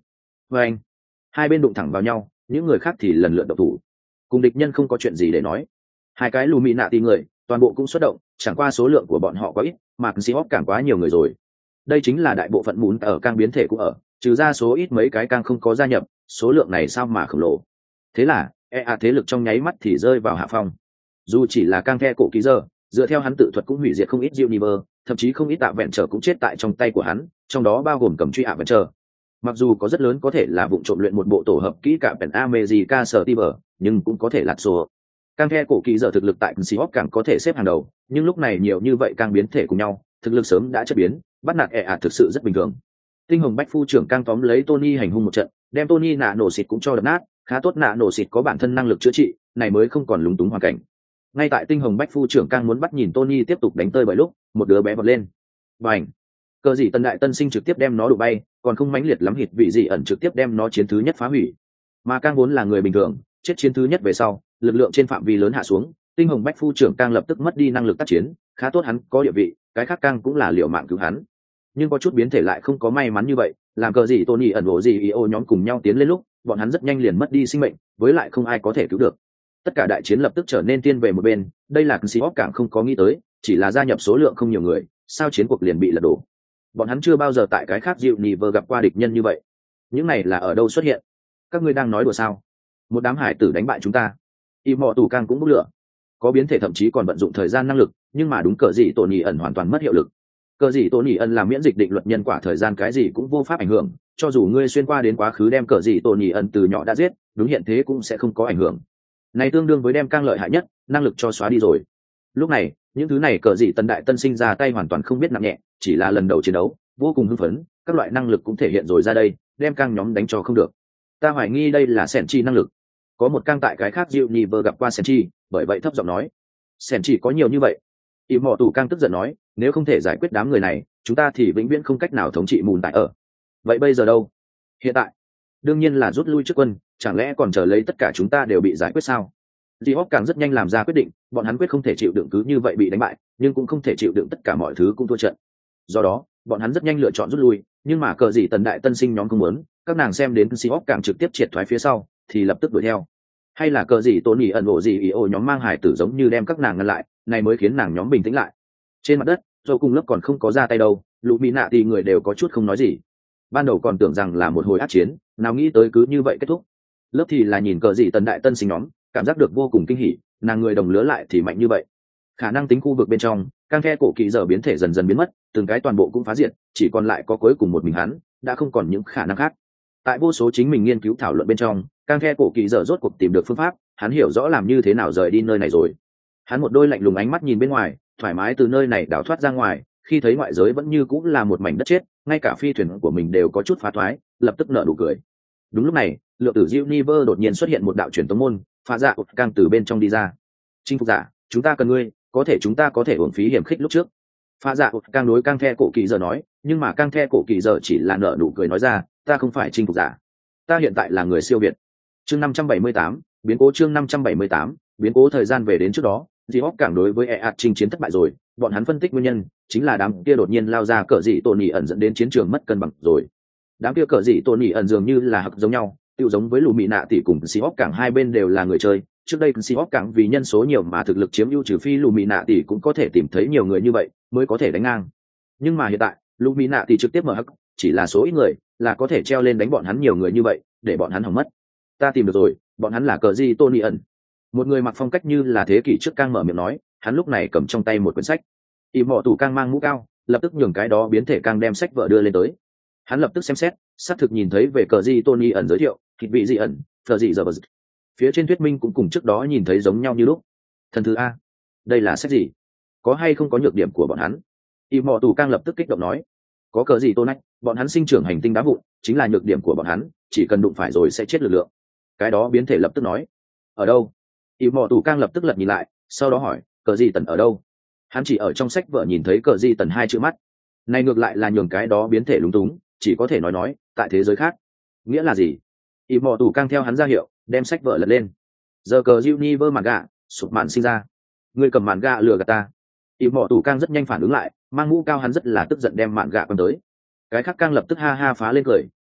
Và anh, hai bên đụng thẳng vào nhau, những người khác thì lần lượt động thủ. Cùng địch nhân không có chuyện gì để nói. Hai cái lù mị nạ tí người, toàn bộ cũng xuất động, chẳng qua số lượng của bọn họ quá ít, mà Seahawks càng quá nhiều người rồi. Đây chính là đại bộ phận mún ở càng biến thể cũng ở, trừ ra số ít mấy cái càng không có gia nhập, số lượng này sao mà khổng lồ. Thế là, thế lực trong nháy mắt thì rơi vào hạ phong. Dù chỉ là càng the cổ ký giờ, dựa theo hắn tự thuật cũng hủy diệt không ít Univer, thậm chí không ít tạ vẹn trở cũng chết tại trong tay của hắn, trong đó bao gồm cầm truy ạ vẹn trở. Mặc dù có rất lớn có thể là vụ trộn luyện một bộ tổ hợp kỹ cả Pen America sở Tiber, nhưng cũng có thể là số. Càng the cổ ký giờ thực lực tại Seahawks càng có thể xếp hàng đầu, nhưng lúc này nhiều như vậy càng biến thể cùng nhau, thực lực sớm đã chất biến, bắt nạt thực sự rất bình thường. Tinh hồng bách phu trưởng càng tóm lấy Tony hành hung một trận, đem Tony nạ nổ xịt cũng cho đập nát, khá tốt nạ nổ xịt có bản thân năng lực chữa trị, này mới không còn lúng túng hoàn cảnh. Ngay tại tinh hồng bách phu trưởng càng muốn bắt nhìn Tony tiếp tục đánh tơi bởi lúc, một đứa bé vọt lên. Bành! Cờ gì tân đại tân sinh trực tiếp đem nó đụng bay, còn không mãnh liệt lắm hịt vị gì ẩn trực tiếp đem nó chiến thứ nhất phá hủy. Mà càng vốn là người bình thường, chết chiến thứ nhất về sau, lực lượng trên phạm vi lớn hạ xuống, tinh hồng bách phu trưởng càng lập tức mất đi năng lực tác chiến, khá tốt hắn có địa vị, cái khác càng cũng là liều mạng cứu hắn. Nhưng có chút biến thể lại không có may mắn như vậy, làm cờ gì Tony ẩn bộ gì IO nhóm cùng nhau tiến lên lúc, bọn hắn rất nhanh liền mất đi sinh mệnh, với lại không ai có thể cứu được. Tất cả đại chiến lập tức trở nên tiên về một bên, đây là Seahawks càng không có nghĩ tới, chỉ là gia nhập số lượng không nhiều người, sao chiến cuộc liền bị lật đổ. Bọn hắn chưa bao giờ tại cái khác dịu nỉ vờ gặp qua địch nhân như vậy. Những này là ở đâu xuất hiện? Các ngươi đang nói đùa sao? Một đám hải tử đánh bại chúng ta. Mọ tù càng cũng bốc lửa. Có biến thể thậm chí còn vận dụng thời gian năng lực, nhưng mà đúng cờ gì tổ nhị ẩn hoàn toàn mất hiệu lực. Cờ gì tổ nhị ẩn là miễn dịch định luật nhân quả thời gian, cái gì cũng vô pháp ảnh hưởng, cho dù ngươi xuyên qua đến quá khứ đem cờ gì tổ nhị ẩn từ nhỏ đã giết, đúng hiện thế cũng sẽ không có ảnh hưởng. Này tương đương với đem càng lợi hại nhất, năng lực cho xóa đi rồi. Lúc này, những thứ này cờ gì tân đại tân sinh ra tay hoàn toàn không biết nặng nhẹ, chỉ là lần đầu chiến đấu, vô cùng hưng phấn, các loại năng lực cũng thể hiện rồi ra đây, đem càng nhóm đánh cho không được. Ta hoài nghi đây là sẻn chi năng lực. Có một càng tại cái khác dịu nhì vờ gặp qua sẻn chi, bởi vậy thấp giọng nói, sẻn chi có nhiều như vậy. Mọ tù càng tức giận nói, nếu không thể giải quyết đám người này, chúng ta thì vĩnh viễn không cách nào thống trị mùn tại ở. Vậy bây giờ đâu? Hiện tại, đương nhiên là rút lui trước quân, chẳng lẽ còn chờ lấy tất cả chúng ta đều bị giải quyết sao? Seahawks càng rất nhanh làm ra quyết định, bọn hắn quyết không thể chịu đựng cứ như vậy bị đánh bại, nhưng cũng không thể chịu đựng tất cả mọi thứ cũng thua trận. Do đó, bọn hắn rất nhanh lựa chọn rút lui, nhưng mà cờ gì tần đại tân sinh nhóm không muốn, các nàng xem đến Seahawks càng trực tiếp triệt thoái phía sau, thì lập tức đuổi theo. Hay là cờ gì Tony ẩn bộ gì IO nhóm mang hải tử giống như đem các nàng ngăn lại, này mới khiến nàng nhóm bình tĩnh lại. Trên mặt đất, rồi cùng lớp còn không có ra tay đâu, lũ mỹ nạ thì người đều có chút không nói gì. Ban đầu còn tưởng rằng là một hồi ác chiến, nào nghĩ tới cứ như vậy kết thúc. Lớp thì là nhìn cờ gì tần đại tân sinh nhóm, cảm giác được vô cùng kinh hỉ, nàng người đồng lứa lại thì mạnh như vậy. Khả năng tính khu vực bên trong, càng the cổ kỳ giờ biến thể dần dần biến mất, từng cái toàn bộ cũng phá diệt, chỉ còn lại có cuối cùng một mình hắn, đã không còn những khả năng khác. Tại vô số chính mình nghiên cứu thảo luận bên trong, càng the cổ kỳ giờ rốt cuộc tìm được phương pháp, hắn hiểu rõ làm như thế nào rời đi nơi này rồi. Hắn một đôi lạnh lùng ánh mắt nhìn bên ngoài, thoải mái từ nơi này đào thoát ra ngoài, khi thấy ngoại giới vẫn như cũng là một mảnh đất chết, ngay cả phi thuyền của mình đều có chút phá thoái, lập tức nở nụ cười. Đúng lúc này, lượng tử Univer đột nhiên xuất hiện một đạo truyền tống môn, phá dạ càng từ bên trong đi ra. Chinh phục giả, chúng ta cần ngươi, có thể chúng ta có thể uổng phí hiểm khích lúc trước. Phá dạ càng đối càng the cổ kỳ giờ nói, nhưng mà càng the cổ kỳ giờ chỉ là nở nụ cười nói ra, ta không phải chinh phục giả, ta hiện tại là người siêu việt. Chương 578, biến cố chương 578, biến cố thời gian về đến trước đó, Seahawks càng đối với chinh chiến thất bại rồi, bọn hắn phân tích nguyên nhân, chính là đám kia đột nhiên lao ra cờ dị Tony ẩn dẫn đến chiến trường mất cân bằng rồi. Đám kia cờ dị Tony ẩn dường như là hặc giống nhau, tiêu giống với lù mị nạ tỷ cùng Seahawks càng hai bên đều là người chơi. Trước đây Seahawks càng vì nhân số nhiều mà thực lực chiếm ưu, trừ phi lù mị nạ tỷ cũng có thể tìm thấy nhiều người như vậy mới có thể đánh ngang. Nhưng mà hiện tại, lù mị nạ tỷ trực tiếp mở hặc, chỉ là số ít người là có thể treo lên đánh bọn hắn nhiều người như vậy, để bọn hắn hỏng mất. Ta tìm được rồi, bọn hắn là cờ dị Tony ẩn. Một người mặc phong cách như là thế kỷ trước càng mở miệng nói, hắn lúc này cầm trong tay một quyển sách. Mọ tù càng mang mũ cao, lập tức nhường cái đó biến thể càng đem sách vợ đưa lên tới. Hắn lập tức xem xét, xác thực nhìn thấy về cờ gì Tony ẩn giới thiệu, thịt vị gì ẩn, cờ gì giờ bờ. Phía trên thuyết minh cũng cùng trước đó nhìn thấy giống nhau như lúc. Thần thứ a, đây là sách gì? Có hay không có nhược điểm của bọn hắn? Mọ tù càng lập tức kích động nói, có cờ gì Tony, bọn hắn sinh trưởng hành tinh đá vụn, chính là nhược điểm của bọn hắn, chỉ cần đụng phải rồi sẽ chết lực lượng. Cái đó biến thể lập tức nói, ở đâu? Mọ tù càng lập tức lật nhìn lại, sau đó hỏi, cờ gì tần ở đâu? Hắn chỉ ở trong sách vợ nhìn thấy cờ gì tần hai chữ mắt. Này ngược lại là nhường cái đó biến thể lúng túng, chỉ có thể nói tại thế giới khác. Nghĩa là gì? Mọ tù càng theo hắn ra hiệu, đem sách vợ lật lên. Giờ cờ Univer mạn gạ, sụp mạn sinh ra. Ngươi cầm mạn gạ lừa gạt ta. Mọ tù càng rất nhanh phản ứng lại, mang mũ cao hắn rất là tức giận đem mạn gạ quăng tới. Cái khác càng lập tức ha ha phá lên cười,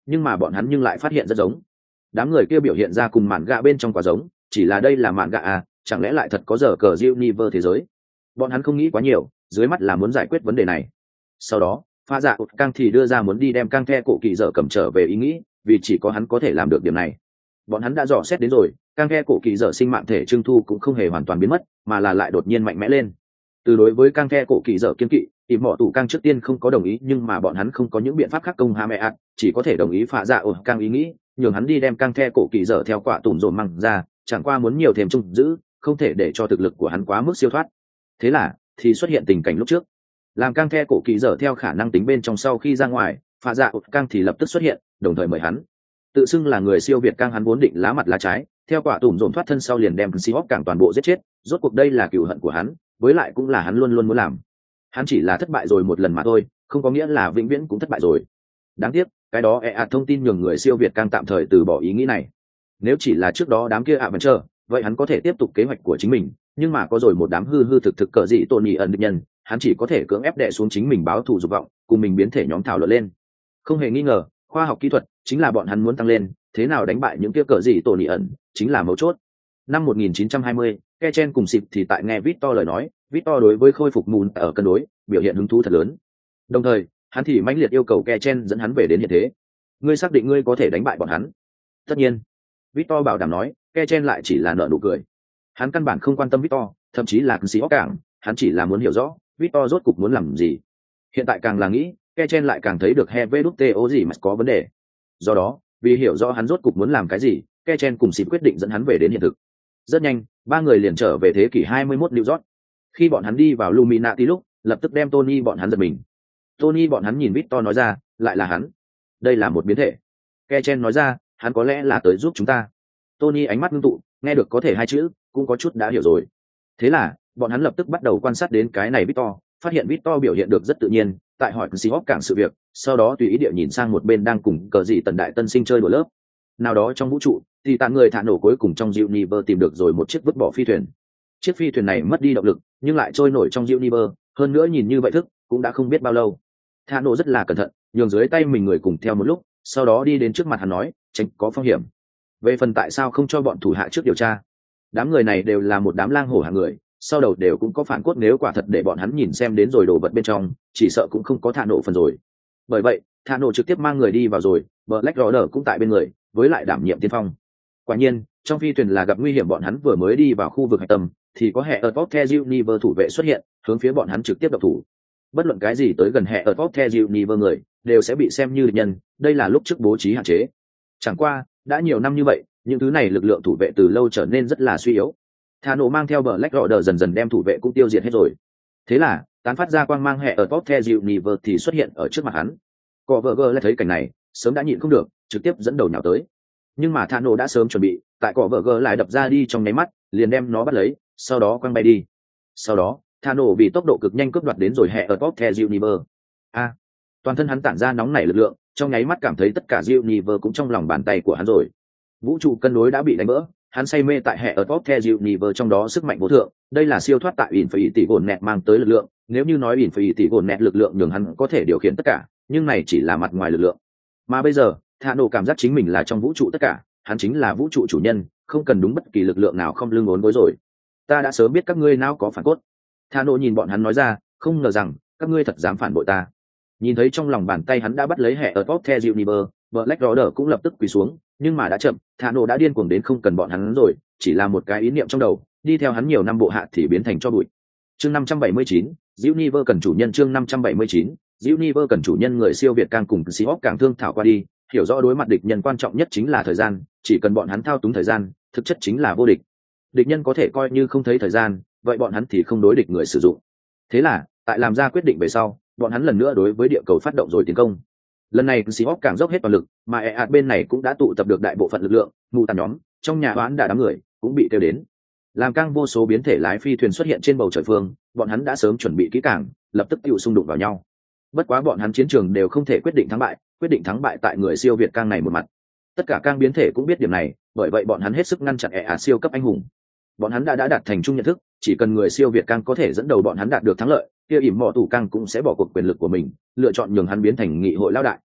nhưng mà bọn hắn nhưng lại phát hiện rất giống. Đám người kia biểu hiện ra cùng mạn gạ bên trong quá giống, chỉ là đây là mạn gạ à, chẳng lẽ lại thật có giờ cờ Universe thế giới. Bọn hắn không nghĩ quá nhiều, dưới mắt là muốn giải quyết vấn đề này. Sau đó pha dạ ụt căng thì đưa ra muốn đi đem căng the cổ kỳ dở cầm trở về ý nghĩ, vì chỉ có hắn có thể làm được điểm này. Bọn hắn đã dò xét đến rồi, căng the cổ kỳ dở sinh mạng thể trưng thu cũng không hề hoàn toàn biến mất, mà là lại đột nhiên mạnh mẽ lên. Từ đối với căng the cổ kỳ dở kiên kỵ, ỉm mỏ tủ căng trước tiên không có đồng ý, nhưng mà bọn hắn không có những biện pháp khác công ham ạt, chỉ có thể đồng ý pha dạ ụt căng ý nghĩ, nhường hắn đi đem căng the cổ kỳ dở theo quả tủm dồn măng ra, chẳng qua muốn nhiều thêm trung giữ, không thể để cho thực lực của hắn quá mức siêu thoát. Thế là thì xuất hiện tình cảnh lúc trước, làm căng the cổ kỳ dở theo khả năng tính bên trong sau khi ra ngoài, pha dạ ụt căng thì lập tức xuất hiện, đồng thời mời hắn. Tự xưng là người siêu việt căng, hắn vốn định lá mặt lá trái, theo quả tủm dồn thoát thân sau liền đem Seahawks càng toàn bộ giết chết, rốt cuộc đây là cừu hận của hắn, với lại cũng là hắn luôn luôn muốn làm. Hắn chỉ là thất bại rồi một lần mà thôi, không có nghĩa là vĩnh viễn cũng thất bại rồi. Đáng tiếc cái đó thông tin nhường người siêu việt căng tạm thời từ bỏ ý nghĩ này. Nếu chỉ là trước đó đám kia vẫn chờ, vậy hắn có thể tiếp tục kế hoạch của chính mình, nhưng mà có rồi một đám hư hư thực thực cờ dị tổn nhị ẩn địch nhân, hắn chỉ có thể cưỡng ép đè xuống chính mình báo thù dục vọng, cùng mình biến thể nhóm thảo luận lên. Không hề nghi ngờ, khoa học kỹ thuật chính là bọn hắn muốn tăng lên, thế nào đánh bại những kia cờ dị tổn nhị ẩn chính là mấu chốt. Năm 1920, Kechen cùng Sịp thì tại nghe Victor lời nói, Victor đối với khôi phục Moon ở cân đối, biểu hiện hứng thú thật lớn. Đồng thời, hắn thì mãnh liệt yêu cầu Kechen dẫn hắn về đến hiện thế. Ngươi xác định ngươi có thể đánh bại bọn hắn? Tất nhiên. Victor bảo đảm nói, Kechen lại chỉ là nở nụ cười. Hắn căn bản không quan tâm Victor, thậm chí là Seahawks cảng, hắn chỉ là muốn hiểu rõ, Victor rốt cục muốn làm gì. Hiện tại càng là nghĩ, Kechen lại càng thấy được Heveduto gì mà có vấn đề. Do đó, vì hiểu rõ hắn rốt cục muốn làm cái gì, Kechen cùng Sịp quyết định dẫn hắn về đến hiện thực. Rất nhanh, ba người liền trở về thế kỷ 21 New York. Khi bọn hắn đi vào Illuminati lúc, lập tức đem Tony bọn hắn giật mình. Tony bọn hắn nhìn Victor nói ra, lại là hắn. Đây là một biến thể. Kechen nói ra, hắn có lẽ là tới giúp chúng ta. Tony ánh mắt ngưng tụ, nghe được có thể hai chữ, cũng có chút đã hiểu rồi. Thế là, bọn hắn lập tức bắt đầu quan sát đến cái này Victor, phát hiện Victor biểu hiện được rất tự nhiên, tại hỏi Seahawks cảng sự việc, sau đó tùy ý địa nhìn sang một bên đang cùng cờ dị tần đại tân sinh chơi đùa lớp. Nào đó trong vũ trụ, thì tạm người thả nổ cuối cùng trong Universe tìm được rồi một chiếc vứt bỏ phi thuyền. Chiếc phi thuyền này mất đi động lực, nhưng lại trôi nổi trong Universe, hơn nữa nhìn như vậy thức, cũng đã không biết bao lâu. Thả nổ rất là cẩn thận, nhường dưới tay mình người cùng theo một lúc, sau đó đi đến trước mặt hắn nói, tránh có phong hiểm. Về phần tại sao không cho bọn thủ hạ trước điều tra, đám người này đều là một đám lang hổ hạng người, sau đầu đều cũng có phản cốt, nếu quả thật để bọn hắn nhìn xem đến rồi đồ vật bên trong, chỉ sợ cũng không có thả nổ phần rồi. Bởi vậy, thả nổ trực tiếp mang người đi vào rồi, Black Order cũng tại bên người, với lại đảm nhiệm tiên phong. Quả nhiên, trong phi thuyền là gặp nguy hiểm, bọn hắn vừa mới đi vào khu vực hạch tâm, thì có hệ ở Top The Universe thủ vệ xuất hiện, hướng phía bọn hắn trực tiếp độc thủ. Bất luận cái gì tới gần hệ ở Top The Universe người, đều sẽ bị xem như địch nhân, đây là lúc trước bố trí hạn chế. Chẳng qua, đã nhiều năm như vậy, những thứ này lực lượng thủ vệ từ lâu trở nên rất là suy yếu. Thả nổ mang theo Black Order dần dần đem thủ vệ cũng tiêu diệt hết rồi. Thế là, tán phát ra quang mang hệ ở Top The Universe thì xuất hiện ở trước mặt hắn. Coverger lại thấy cảnh này, sớm đã nhịn không được, trực tiếp dẫn đầu nhào tới. Nhưng mà Thả nổ đã sớm chuẩn bị, tại Coverger lại đập ra đi trong nháy mắt, liền đem nó bắt lấy, sau đó quăng bay đi. Sau đó, Thả nổ vì tốc độ cực nhanh cướp đoạt đến rồi hệ ở Top The Universe. Toàn thân hắn tản ra nóng nảy lực lượng, trong nháy mắt cảm thấy tất cả Universe cũng trong lòng bàn tay của hắn rồi. Vũ trụ cân đối đã bị đánh vỡ, hắn say mê tại hệ ở Top The Universe trong đó sức mạnh vô thượng, đây là siêu thoát tại Infinity Gauntlet mang tới lực lượng, nếu như nói Infinity Gauntlet lực lượng nhường hắn có thể điều khiển tất cả, nhưng này chỉ là mặt ngoài lực lượng. Mà bây giờ, Thả nổ cảm giác chính mình là trong vũ trụ tất cả, hắn chính là vũ trụ chủ nhân, không cần đúng bất kỳ lực lượng nào không lưng ốn gối rồi. Ta đã sớm biết các ngươi nào có phản cốt. Thả nổ nhìn bọn hắn nói ra, không ngờ rằng các ngươi thật dám phản bội ta. Nhìn thấy trong lòng bàn tay hắn đã bắt lấy hệ ở Top The Universe, Black Order cũng lập tức quỳ xuống, nhưng mà đã chậm, Thả nổ đã điên cuồng đến không cần bọn hắn rồi, chỉ là một cái ý niệm trong đầu, đi theo hắn nhiều năm bộ hạ thì biến thành cho bụi. Chương 579, Universe cần chủ nhân. Chương 579, Universe cần chủ nhân. Người siêu việt càng cùng Seahawks càng thương thảo qua đi, hiểu rõ đối mặt địch nhân quan trọng nhất chính là thời gian, chỉ cần bọn hắn thao túng thời gian, thực chất chính là vô địch. Địch nhân có thể coi như không thấy thời gian, vậy bọn hắn thì không đối địch người sử dụng. Thế là, tại làm ra quyết định về sau, bọn hắn lần nữa đối với địa cầu phát động rồi tiến công. Lần này Seahawks càng dốc hết toàn lực, mà EAT bên này cũng đã tụ tập được đại bộ phận lực lượng, mù tàn nhóm trong nhà oán đã đám người cũng bị kêu đến. Làm căng vô số biến thể lái phi thuyền xuất hiện trên bầu trời phương, bọn hắn đã sớm chuẩn bị kỹ càng, lập tức tiêu xung đụng vào nhau. Bất quá bọn hắn chiến trường đều không thể quyết định thắng bại tại người siêu việt cang này một mặt. Tất cả cang biến thể cũng biết điểm này, bởi vậy bọn hắn hết sức ngăn chặn EAT siêu cấp anh hùng. Bọn hắn đã đạt thành chung nhận thức, chỉ cần người siêu việt cang có thể dẫn đầu bọn hắn đạt được thắng lợi, kia ỉm mỏ tủ cang cũng sẽ bỏ cuộc quyền lực của mình, lựa chọn nhường hắn biến thành nghị hội lão đại.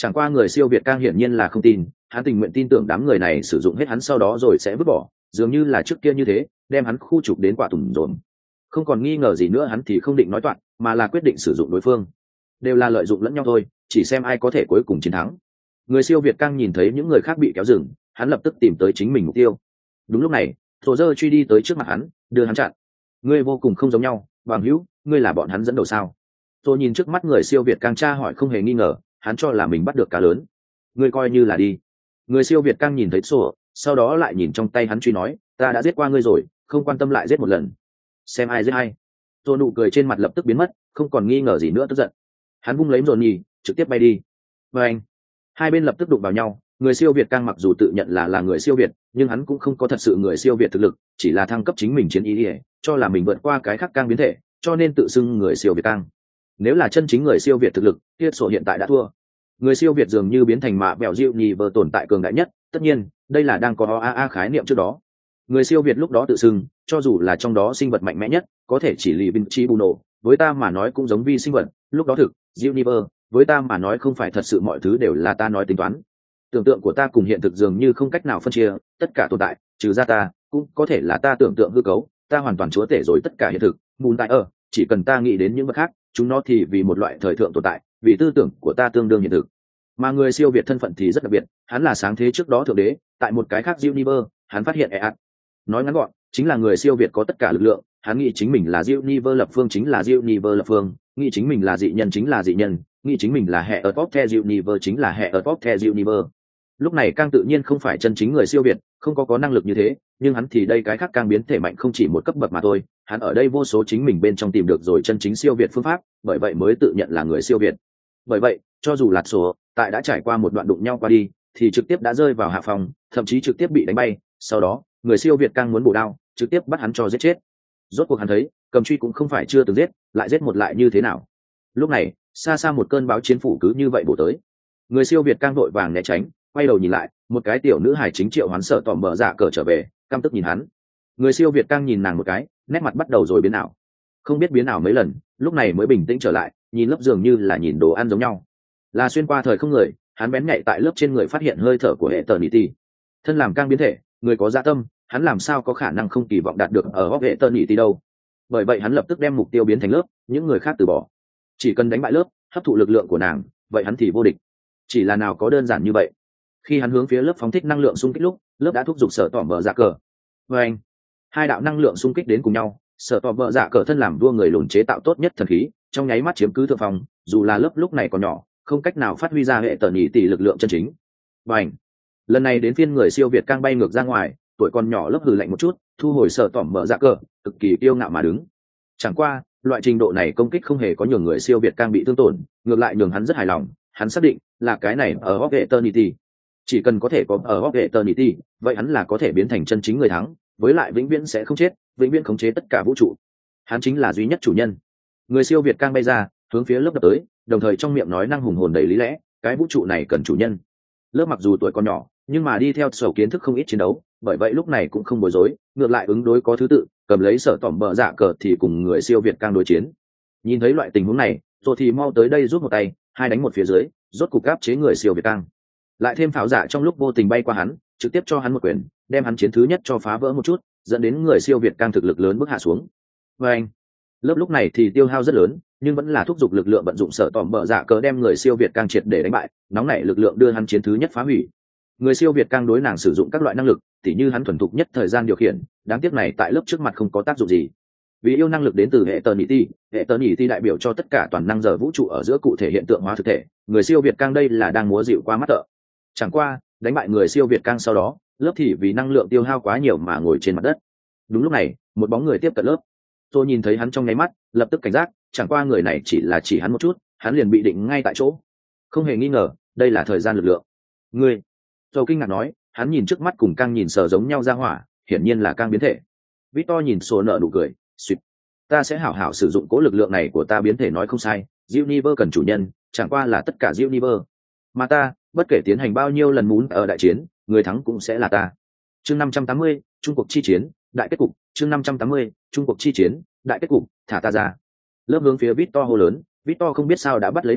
Chẳng qua người siêu việt Cang hiển nhiên là không tin, hắn tình nguyện tin tưởng đám người này sử dụng hết hắn sau đó rồi sẽ vứt bỏ, dường như là trước kia như thế, đem hắn khu trục đến quả tùng rồi. Không còn nghi ngờ gì nữa, hắn thì không định nói toạc, mà là quyết định sử dụng đối phương. Đều là lợi dụng lẫn nhau thôi, chỉ xem ai có thể cuối cùng chiến thắng. Người siêu việt Cang nhìn thấy những người khác bị kéo rừng, hắn lập tức tìm tới chính mình mục tiêu. Đúng lúc này, Thổ Dơ truy đi tới trước mặt hắn, đưa hắn chặn. Ngươi vô cùng không giống nhau, bằng hữu, ngươi là bọn hắn dẫn đầu sao? Tôi nhìn trước mắt người siêu việt Cang tra hỏi không hề nghi ngờ, hắn cho là mình bắt được cá lớn. Ngươi coi như là đi. Người siêu việt Cang nhìn thấy sổ, sau đó lại nhìn trong tay hắn truy nói, ta đã giết qua ngươi rồi, không quan tâm lại giết một lần. Xem ai giết ai. Tôi nụ cười trên mặt lập tức biến mất, không còn nghi ngờ gì nữa, tức giận. Hắn vung lấy Johnny, trực tiếp bay đi. Và anh, hai bên lập tức đụng vào nhau. Người siêu việt Cang mặc dù tự nhận là người siêu việt, nhưng hắn cũng không có thật sự người siêu việt thực lực, chỉ là thăng cấp chính mình chiến ý ỉa, cho là mình vượt qua cái khác Cang biến thể, cho nên tự xưng người siêu việt Cang. Nếu là chân chính người siêu việt thực lực, kia sổ hiện tại đã thua. Người siêu việt dường như biến thành mạ bèo diệu nhì vờ tồn tại cường đại nhất, tất nhiên đây là đang có oaa khái niệm trước đó. Người siêu việt lúc đó tự xưng, cho dù là trong đó sinh vật mạnh mẽ nhất, có thể chỉ lì Vinci Buno, với ta mà nói cũng giống vi sinh vật, lúc đó thực, Universe, với ta mà nói không phải thật sự mọi thứ đều là ta nói tính toán. Tưởng tượng của ta cùng hiện thực dường như không cách nào phân chia, tất cả tồn tại, trừ ra ta, cũng có thể là ta tưởng tượng hư cấu, ta hoàn toàn chúa tể rồi tất cả hiện thực, mùn tại chỉ cần ta nghĩ đến những vật khác, chúng nó thì vì một loại thời thượng tồn tại, vì tư tưởng của ta tương đương hiện thực. Mà người siêu việt thân phận thì rất đặc biệt, hắn là sáng thế trước đó thượng đế, tại một cái khác Universe, hắn phát hiện nói ngắn gọn, chính là người siêu việt có tất cả lực lượng, hắn nghĩ chính mình là Universe lập phương chính là Universe lập phương, nghĩ chính mình là dị nhân chính là dị nhân, nghĩ chính mình là hệ ở top the Universe chính là hệ ở top the Universe. Lúc này Cang tự nhiên không phải chân chính người siêu việt, không có năng lực như thế, nhưng hắn thì đây cái khác Cang biến thể mạnh không chỉ một cấp bậc mà thôi, hắn ở đây vô số chính mình bên trong tìm được rồi chân chính siêu việt phương pháp, bởi vậy mới tự nhận là người siêu việt. Bởi vậy, cho dù lạt sổ tại đã trải qua một đoạn đụng nhau qua đi, thì trực tiếp đã rơi vào hạ phòng, thậm chí trực tiếp bị đánh bay, sau đó, người siêu việt Cang muốn bổ đao, trực tiếp bắt hắn cho giết chết. Rốt cuộc hắn thấy, cầm truy cũng không phải chưa từng giết, lại giết một lại như thế nào. Lúc này, xa xa một cơn báo chiến phủ cứ như vậy bổ tới. Người siêu việt Cang vội vàng né tránh, quay đầu nhìn lại, một cái tiểu nữ hài chính triệu hoán sợ tỏm bờ dạ cờ trở về, căm tức nhìn hắn. Người siêu việt Cang nhìn nàng một cái, nét mặt bắt đầu rồi biến ảo, không biết biến ảo mấy lần, lúc này mới bình tĩnh trở lại, nhìn lớp dường như là nhìn đồ ăn giống nhau. Là xuyên qua thời không người, hắn bén nhạy tại lớp trên người phát hiện hơi thở của hệ Eternity. Thân làm Cang biến thể, người có dạ tâm, hắn làm sao có khả năng không kỳ vọng đạt được ở góc hệ Eternity đâu. Bởi vậy hắn lập tức đem mục tiêu biến thành lớp, những người khác từ bỏ. Chỉ cần đánh bại lớp, hấp thụ lực lượng của nàng, vậy hắn thì vô địch. Chỉ là nào có đơn giản như vậy. Khi hắn hướng phía lớp phóng thích năng lượng xung kích lúc, lớp đã thúc giục sở tỏm bờ dạ cờ. Và anh, hai đạo năng lượng xung kích đến cùng nhau, sở tỏm bờ dạ cờ thân làm vua người lùn chế tạo tốt nhất thần khí, trong nháy mắt chiếm cứ thượng phòng, dù là lớp lúc này còn nhỏ, không cách nào phát huy ra hệ tần nhị tỷ lực lượng chân chính. Và anh, lần này đến phiên người siêu việt Cang bay ngược ra ngoài, tuổi còn nhỏ lớp hừ lạnh một chút, thu hồi sở tỏm bờ dạ cờ, cực kỳ kiêu ngạo mà đứng. Chẳng qua, loại trình độ này công kích không hề có nhường người siêu việt Cang bị thương tổn, ngược lại nhường hắn rất hài lòng, hắn xác định là cái này ở góc hệ Eternity. Chỉ cần có thể có ở góc hệ Eternity, vậy hắn là có thể biến thành chân chính người thắng, với lại vĩnh viễn sẽ không chết, vĩnh viễn khống chế tất cả vũ trụ. Hắn chính là duy nhất chủ nhân. Người siêu việt Cang bay ra, hướng phía lớp đập tới, đồng thời trong miệng nói năng hùng hồn đầy lý lẽ, cái vũ trụ này cần chủ nhân. Lớp mặc dù tuổi còn nhỏ, nhưng mà đi theo sầu kiến thức không ít chiến đấu, bởi vậy lúc này cũng không bối rối, ngược lại ứng đối có thứ tự, cầm lấy sở tỏm bờ dạ cờ thì cùng người siêu việt Cang đối chiến. Nhìn thấy loại tình huống này, rồi thì mau tới đây rút một tay, hai đánh một phía dưới, rốt cục áp chế người siêu việt Cang. Lại thêm pháo dạ trong lúc vô tình bay qua hắn, trực tiếp cho hắn một quyền, đem hắn chiến thứ nhất cho phá vỡ một chút, dẫn đến người siêu việt Cang thực lực lớn bước hạ xuống. Và anh, lớp lúc này thì tiêu hao rất lớn, nhưng vẫn là thúc giục lực lượng vận dụng sở tỏm bờ dạ cờ đem người siêu việt Cang triệt để đánh bại, nóng nảy lực lượng đưa hắn chiến thứ nhất phá hủy. Người siêu việt Cang đối nàng sử dụng các loại năng lực, tỉ như hắn thuần thục nhất thời gian điều khiển, đáng tiếc này tại lớp trước mặt không có tác dụng gì. Vì yêu năng lực đến từ hệ Eternity đại biểu cho tất cả toàn năng giờ vũ trụ ở giữa cụ thể hiện tượng hóa thực thể, người siêu việt Cang đây là đang múa dịu qua mắt thợ. Chẳng qua, đánh bại người siêu việt Cang sau đó, lớp thì vì năng lượng tiêu hao quá nhiều mà ngồi trên mặt đất. Đúng lúc này, một bóng người tiếp cận lớp. Tôi nhìn thấy hắn trong nháy mắt, lập tức cảnh giác, chẳng qua người này chỉ hắn một chút, hắn liền bị định ngay tại chỗ. Không hề nghi ngờ, đây là thời gian lực lượng. Ngươi, Tôi kinh ngạc nói, hắn nhìn trước mắt cùng Cang nhìn sờ giống nhau ra hỏa, hiển nhiên là Cang biến thể. Victor nhìn số nợ nụ cười, suýt, ta sẽ hảo hảo sử dụng cố lực lượng này của ta biến thể nói không sai, Universe cần chủ nhân, chẳng qua là tất cả Universe. Mà ta, bất kể tiến hành bao nhiêu lần muốn ở đại chiến, người thắng cũng sẽ là ta. Chương 580, Trung cuộc chi chiến, đại kết cục, chương 580, Trung cuộc chi chiến, đại kết cục, thả ta ra. Lớp hướng phía Victor hô lớn, Victor không biết sao đã bắt lấy nàng,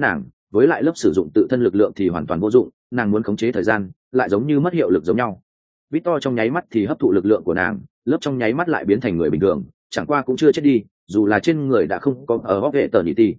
với lại lớp sử dụng tự thân lực lượng thì hoàn toàn vô dụng, nàng muốn khống chế thời gian lại giống như mất hiệu lực giống nhau. Victor trong nháy mắt thì hấp thụ lực lượng của nàng, lớp trong nháy mắt lại biến thành người bình thường, chẳng qua cũng chưa chết đi, dù là trên người đã không có ở góc hệ tờ nhị tỷ.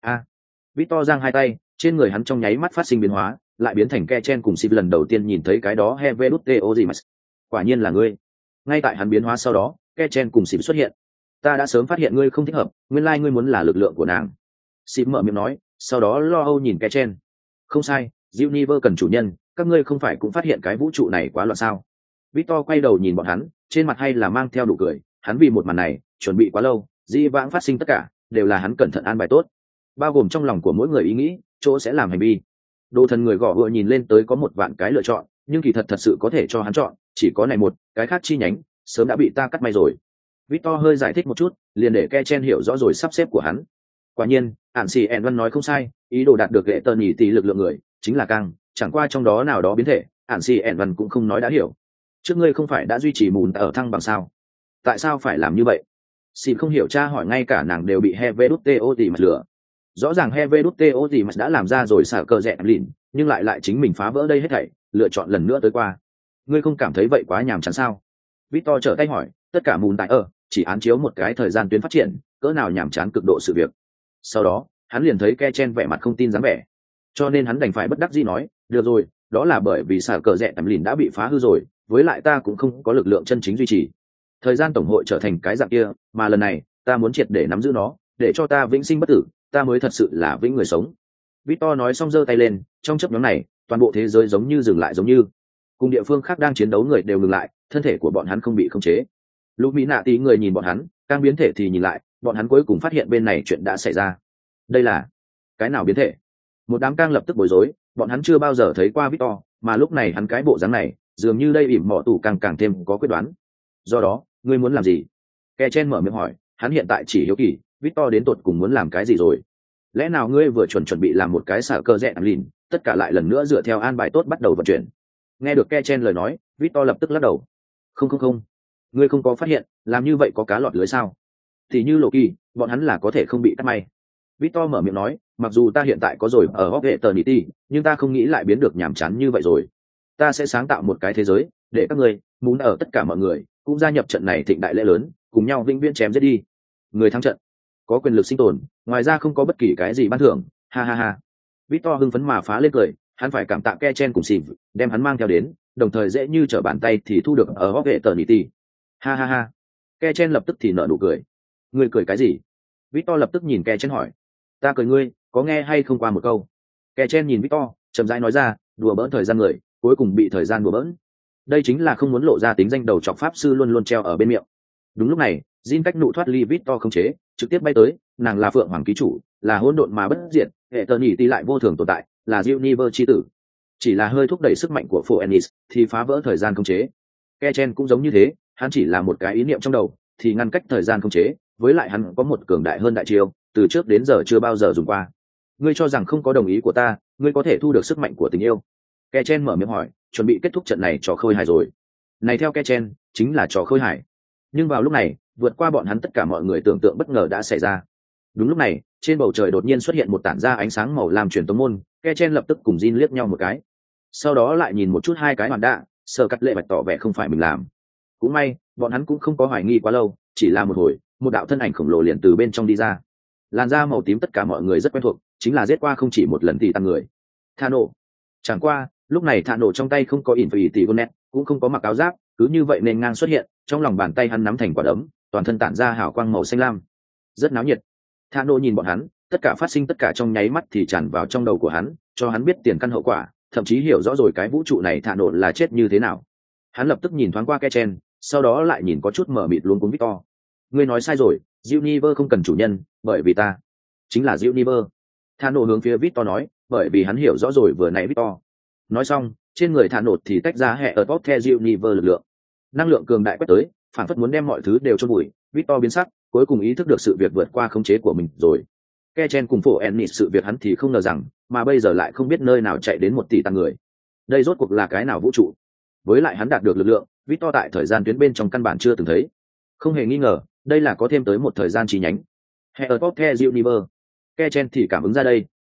Victor giang hai tay, trên người hắn trong nháy mắt phát sinh biến hóa, lại biến thành Kechen cùng Sif lần đầu tiên nhìn thấy cái đó Hevedutteozimas. Quả nhiên là ngươi. Ngay tại hắn biến hóa sau đó, Kechen cùng Sif xuất hiện. Ta đã sớm phát hiện ngươi không thích hợp, nguyên lai ngươi muốn là lực lượng của nàng. Sif mở miệng nói, sau đó lo âu nhìn Kechen. Không sai, Universe cần chủ nhân, các ngươi không phải cũng phát hiện cái vũ trụ này quá loạn sao? Victor quay đầu nhìn bọn hắn, trên mặt hay là mang theo nụ cười, hắn vì một màn này, chuẩn bị quá lâu, dĩ vãng phát sinh tất cả, đều là hắn cẩn thận an bài tốt, bao gồm trong lòng của mỗi người ý nghĩ, chỗ sẽ làm hành vi. Đồ thần người gõ vừa nhìn lên tới có 1 vạn cái lựa chọn, nhưng kỳ thật sự có thể cho hắn chọn, chỉ có này một, cái khác chi nhánh, sớm đã bị ta cắt may rồi. Victor hơi giải thích một chút, liền để Kechen hiểu rõ rồi sắp xếp của hắn. Quả nhiên, Ản Sĩ ẻn văn nói không sai, ý đồ đạt được hệ tờ nhị tỷ lực lượng người, chính là Cang, chẳng qua trong đó nào đó biến thể, Ản Sĩ ẻn văn cũng không nói đã hiểu. Trước ngươi không phải đã duy trì mùn ở thăng bằng sao? Tại sao phải làm như vậy? Xin không hiểu, cha hỏi ngay cả nàng đều bị Hevedutteozimas lừa. Rõ ràng Hevedutteozimas đã làm ra rồi xả cờ rẽ lìn, nhưng lại chính mình phá vỡ đây hết thảy, lựa chọn lần nữa tới qua. Ngươi không cảm thấy vậy quá nhàm chán sao? Victor trở tay hỏi, tất cả mùn tại chỉ án chiếu một cái thời gian tuyến phát triển, cỡ nào nhàm chán cực độ sự việc. Sau đó, hắn liền thấy Kechen vẻ mặt không tin dáng vẻ, cho nên hắn đành phải bất đắc dĩ nói, được rồi, đó là bởi vì xả cờ rẽ lìn đã bị phá hư rồi, với lại ta cũng không có lực lượng chân chính duy trì thời gian tổng hội trở thành cái dạng kia, mà lần này ta muốn triệt để nắm giữ nó, để cho ta vĩnh sinh bất tử, ta mới thật sự là vĩnh người sống. Victor nói xong giơ tay lên, trong chớp nhoáng này, toàn bộ thế giới giống như dừng lại, giống như cùng địa phương khác đang chiến đấu người đều ngừng lại, thân thể của bọn hắn không bị khống chế. Lúc Mỹ nạ tí người nhìn bọn hắn, càng biến thể thì nhìn lại, bọn hắn cuối cùng phát hiện bên này chuyện đã xảy ra. Đây là cái nào biến thể? Một đám càng lập tức bối rối, bọn hắn chưa bao giờ thấy qua Victor, mà lúc này hắn cái bộ dáng này, dường như đây ỉm mọ tủ càng thêm có quyết đoán. Do đó, ngươi muốn làm gì? Kechen mở miệng hỏi, hắn hiện tại chỉ hiếu kỳ, Victor đến tột cùng muốn làm cái gì rồi? Lẽ nào ngươi vừa chuẩn bị làm một cái xả cơ rẽ lìn, tất cả lại lần nữa dựa theo an bài tốt bắt đầu vận chuyển? Nghe được Kechen lời nói, Victor lập tức lắc đầu. Không, ngươi không có phát hiện, làm như vậy có cá lọt lưới sao? Thì như Loki, bọn hắn là có thể không bị cắt may. Victor mở miệng nói, mặc dù ta hiện tại có rồi ở góc hệ Eternity, nhưng ta không nghĩ lại biến được nhàm chán như vậy rồi. Ta sẽ sáng tạo một cái thế giới, để các ngươi muốn ở tất cả mọi người cũng gia nhập trận này thịnh đại lễ lớn, cùng nhau vĩnh viễn chém giết đi. Người thắng trận có quyền lực sinh tồn, ngoài ra không có bất kỳ cái gì ban thưởng. Ha. Victor hưng phấn mà phá lên cười, hắn phải cảm tạ Kechen cùng Sif, đem hắn mang theo đến, đồng thời dễ như trở bàn tay thì thu được ở góc hệ Eternity. Ha. Kechen lập tức thì nở nụ cười. Ngươi cười cái gì? Victor lập tức nhìn Kechen hỏi. Ta cười ngươi, có nghe hay không qua một câu? Kechen nhìn Victor, chậm rãi nói ra, đùa bỡn thời gian người, cuối cùng bị thời gian đùa bỡn. Đây chính là không muốn lộ ra tính danh đầu trọc pháp sư luôn luôn treo ở bên miệng. Đúng lúc này, Jin cách nụ thoát ly Victor không chế, trực tiếp bay tới, nàng là Phượng Hoàng ký chủ, là hỗn độn mà bất diệt, hệ tờ nhị tí lại vô thường tồn tại, là Universe chi tử. Chỉ là hơi thúc đẩy sức mạnh của Phoenix thì phá vỡ thời gian không chế. Kechen cũng giống như thế, hắn chỉ là một cái ý niệm trong đầu, thì ngăn cách thời gian không chế, với lại hắn có một cường đại hơn đại chiêu, từ trước đến giờ chưa bao giờ dùng qua. Ngươi cho rằng không có đồng ý của ta, ngươi có thể thu được sức mạnh của tình yêu? Kechen mở miệng hỏi, chuẩn bị kết thúc trận này trò khơi hài rồi. Này theo Kechen, chính là trò khơi hài. Nhưng vào lúc này, vượt qua bọn hắn tất cả mọi người tưởng tượng bất ngờ đã xảy ra. Đúng lúc này, trên bầu trời đột nhiên xuất hiện một tản ra ánh sáng màu lam truyền tống môn, Kechen lập tức cùng Jin liếc nhau một cái. Sau đó lại nhìn một chút hai cái hoàn đạ, Sở Cắt Lệ bạch tỏ vẻ không phải mình làm. Cũng may, bọn hắn cũng không có hoài nghi quá lâu, chỉ là một hồi, một đạo thân ảnh khổng lồ liền từ bên trong đi ra. Làn da màu tím tất cả mọi người rất quen thuộc, chính là giết qua không chỉ một lần thì tăng người. Thano. Chẳng qua, lúc này Thano trong tay không có Infinity Gauntlet, cũng không có mặc áo giáp, cứ như vậy nên ngang xuất hiện, trong lòng bàn tay hắn nắm thành quả đấm, toàn thân tản ra hào quang màu xanh lam. Rất náo nhiệt. Thano nhìn bọn hắn, tất cả phát sinh tất cả trong nháy mắt thì tràn vào trong đầu của hắn, cho hắn biết tiền căn hậu quả, thậm chí hiểu rõ rồi cái vũ trụ này Thano là chết như thế nào. Hắn lập tức nhìn thoáng qua Kechen, sau đó lại nhìn có chút mở mịt luống cuống Victor. Ngươi nói sai rồi, Universe không cần chủ nhân, bởi vì ta chính là Universe. Thano hướng phía Victor nói, bởi vì hắn hiểu rõ rồi vừa nãy Victor. Nói xong, trên người Thano thì tách ra hệ ở top the Universe lực lượng. Năng lượng cường đại quét tới, phản phất muốn đem mọi thứ đều chôn bụi. Victor biến sắc, cuối cùng ý thức được sự việc vượt qua khống chế của mình rồi. Kechen cùng phổ Ennis sự việc hắn thì không ngờ rằng, mà bây giờ lại không biết nơi nào chạy đến 1 tỷ tăng người. Đây rốt cuộc là cái nào vũ trụ? Với lại hắn đạt được lực lượng, Victor tại thời gian tuyến bên trong căn bản chưa từng thấy. Không hề nghi ngờ, đây là có thêm tới một thời gian chi nhánh. Hệ ở top the Universe. Kechen thì cảm ứng ra đây,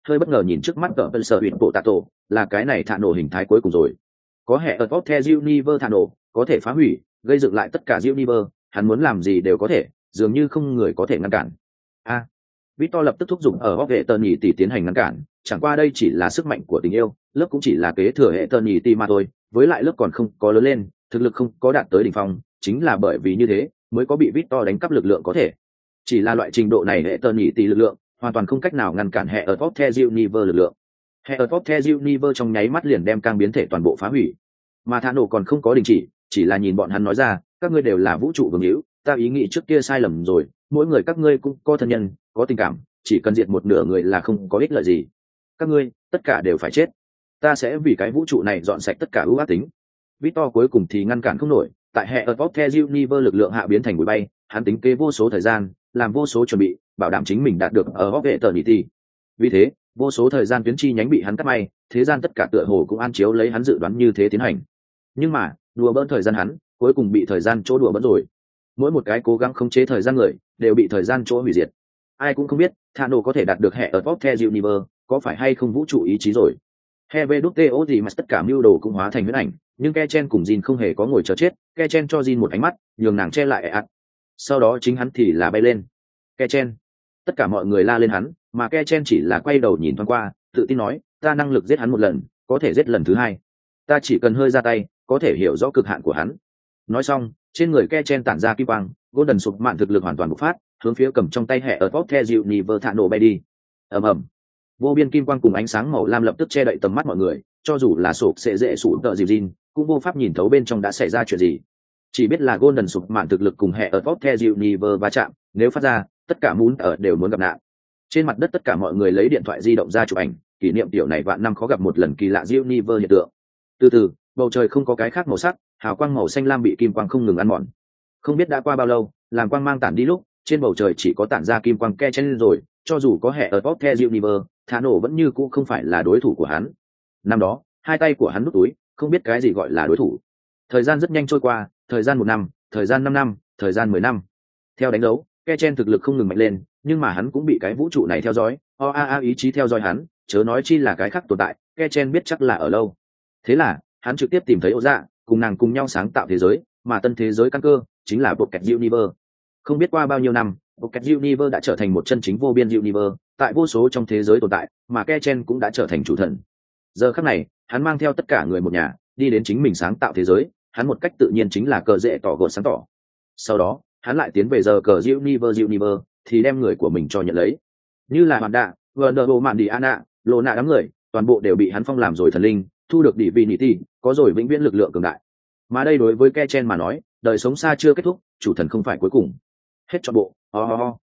hơi bất ngờ nhìn trước mắt ở sở hữu bộ tạ tổ, là cái này thả nổ hình thái cuối cùng rồi. Có hệ ở top the universe thả nổ, có thể phá hủy, gây dựng lại tất cả universe, hắn muốn làm gì đều có thể, dường như không người có thể ngăn cản. Victor lập tức thúc giục ở góc hệ tần nhị tỷ tiến hành ngăn cản, chẳng qua đây chỉ là sức mạnh của tình yêu, lớp cũng chỉ là kế thừa hệ tần nhị tỷ mà thôi, với lại lớp còn không có lớn lên, thực lực không có đạt tới đỉnh phong, chính là bởi vì như thế mới có bị Victor đánh cắp lực lượng có thể. Chỉ là loại trình độ này hệ tần nhị tỷ lực lượng, hoàn toàn không cách nào ngăn cản hệ ở top the universe lực lượng. Hệ ở top the universe trong nháy mắt liền đem cang biến thể toàn bộ phá hủy. Mà Thả nổ còn không có đình chỉ là nhìn bọn hắn nói ra, các ngươi đều là vũ trụ vương hữu, ta ý nghĩ trước kia sai lầm rồi, mỗi người các ngươi cũng có thân nhân, có tình cảm, chỉ cần diệt một nửa người là không có ích lợi gì. Các ngươi tất cả đều phải chết, ta sẽ vì cái vũ trụ này dọn sạch tất cả ưu ác tính. Victor cuối cùng thì ngăn cản không nổi, tại hệ ở top the universe lực lượng hạ biến thành bụi bay, hắn tính kế vô số thời gian, làm vô số chuẩn bị, bảo đảm chính mình đạt được ở góc hệ tờ nhị tỷ. Vì thế vô số thời gian tuyến chi nhánh bị hắn cắt may, thế gian tất cả tựa hồ cũng an chiếu lấy hắn dự đoán như thế tiến hành. Nhưng mà đùa bỡn thời gian hắn cuối cùng bị thời gian chỗ đùa bỡn rồi. Mỗi một cái cố gắng khống chế thời gian người đều bị thời gian chỗ hủy diệt. Ai cũng không biết Thả nổ có thể đạt được hệ ở top the universe có phải hay không vũ trụ ý chí rồi. Hevdto gì mà tất cả mưu đồ cũng hóa thành huyễn ảnh, nhưng Kechen cùng Jin không hề có ngồi chờ chết, Kechen cho Jin một ánh mắt, nhường nàng che lại ạt. Sau đó chính hắn thì là bay lên. Kechen, tất cả mọi người la lên hắn, mà Kechen chỉ là quay đầu nhìn thoáng qua, tự tin nói, ta năng lực giết hắn một lần, có thể giết lần thứ hai. Ta chỉ cần hơi ra tay, có thể hiểu rõ cực hạn của hắn. Nói xong, trên người Kechen tản ra kim quang, Golden sụp mạn thực lực hoàn toàn bộc phát, hướng phía cầm trong tay hệ ở top the universe Thả nổ bay đi. ầm ầm, vô biên kim quang cùng ánh sáng màu lam lập tức che đậy tầm mắt mọi người, cho dù là sụp sẽ dễ sụp tợ dịp Jin, cũng vô pháp nhìn thấu bên trong đã xảy ra chuyện gì. Chỉ biết là Golden sụp mạn thực lực cùng hệ ở top the universe va chạm, nếu phát ra, tất cả muốn ở đều muốn gặp nạn. Trên mặt đất tất cả mọi người lấy điện thoại di động ra chụp ảnh, kỷ niệm tiểu này vạn năm khó gặp một lần kỳ lạ universe hiện tượng. Từ từ, bầu trời không có cái khác màu sắc, hào quang màu xanh lam bị kim quang không ngừng ăn mòn. Không biết đã qua bao lâu, làm quang mang tản đi lúc, trên bầu trời chỉ có tản ra kim quang ke chen rồi, cho dù có hệ ở top the universe, Thả nổ vẫn như cũ không phải là đối thủ của hắn. Năm đó, hai tay của hắn nút túi, không biết cái gì gọi là đối thủ. Thời gian rất nhanh trôi qua, thời gian 1 năm, thời gian 5 năm, thời gian 10 năm. Theo đánh đấu, ke chen thực lực không ngừng mạnh lên, nhưng mà hắn cũng bị cái vũ trụ này theo dõi, ý chí theo dõi hắn, chớ nói chi là cái khác tồn tại, ke chen biết chắc là ở lâu. Thế là hắn trực tiếp tìm thấy Ô Dạ, cùng nàng cùng nhau sáng tạo thế giới, mà tân thế giới căn cơ chính là Pocket Universe. Không biết qua bao nhiêu năm, Pocket Universe đã trở thành một chân chính vô biên universe, tại vô số trong thế giới tồn tại, mà Kechen cũng đã trở thành chủ thần. Giờ khắc này, hắn mang theo tất cả người một nhà, đi đến chính mình sáng tạo thế giới, hắn một cách tự nhiên chính là cờ rễ tỏ gột sáng tỏ. Sau đó, hắn lại tiến về giờ cờ Universe thì đem người của mình cho nhận lấy. Như là Hoàn Đạ, Wonderbo Mạn Diana, Lô Nạ đám người, toàn bộ đều bị hắn phong làm rồi thần linh, thu được Divinity, có rồi vĩnh viễn lực lượng cường đại. Mà đây đối với Kechen mà nói, đời sống xa chưa kết thúc, chủ thần không phải cuối cùng. Hết trọn bộ.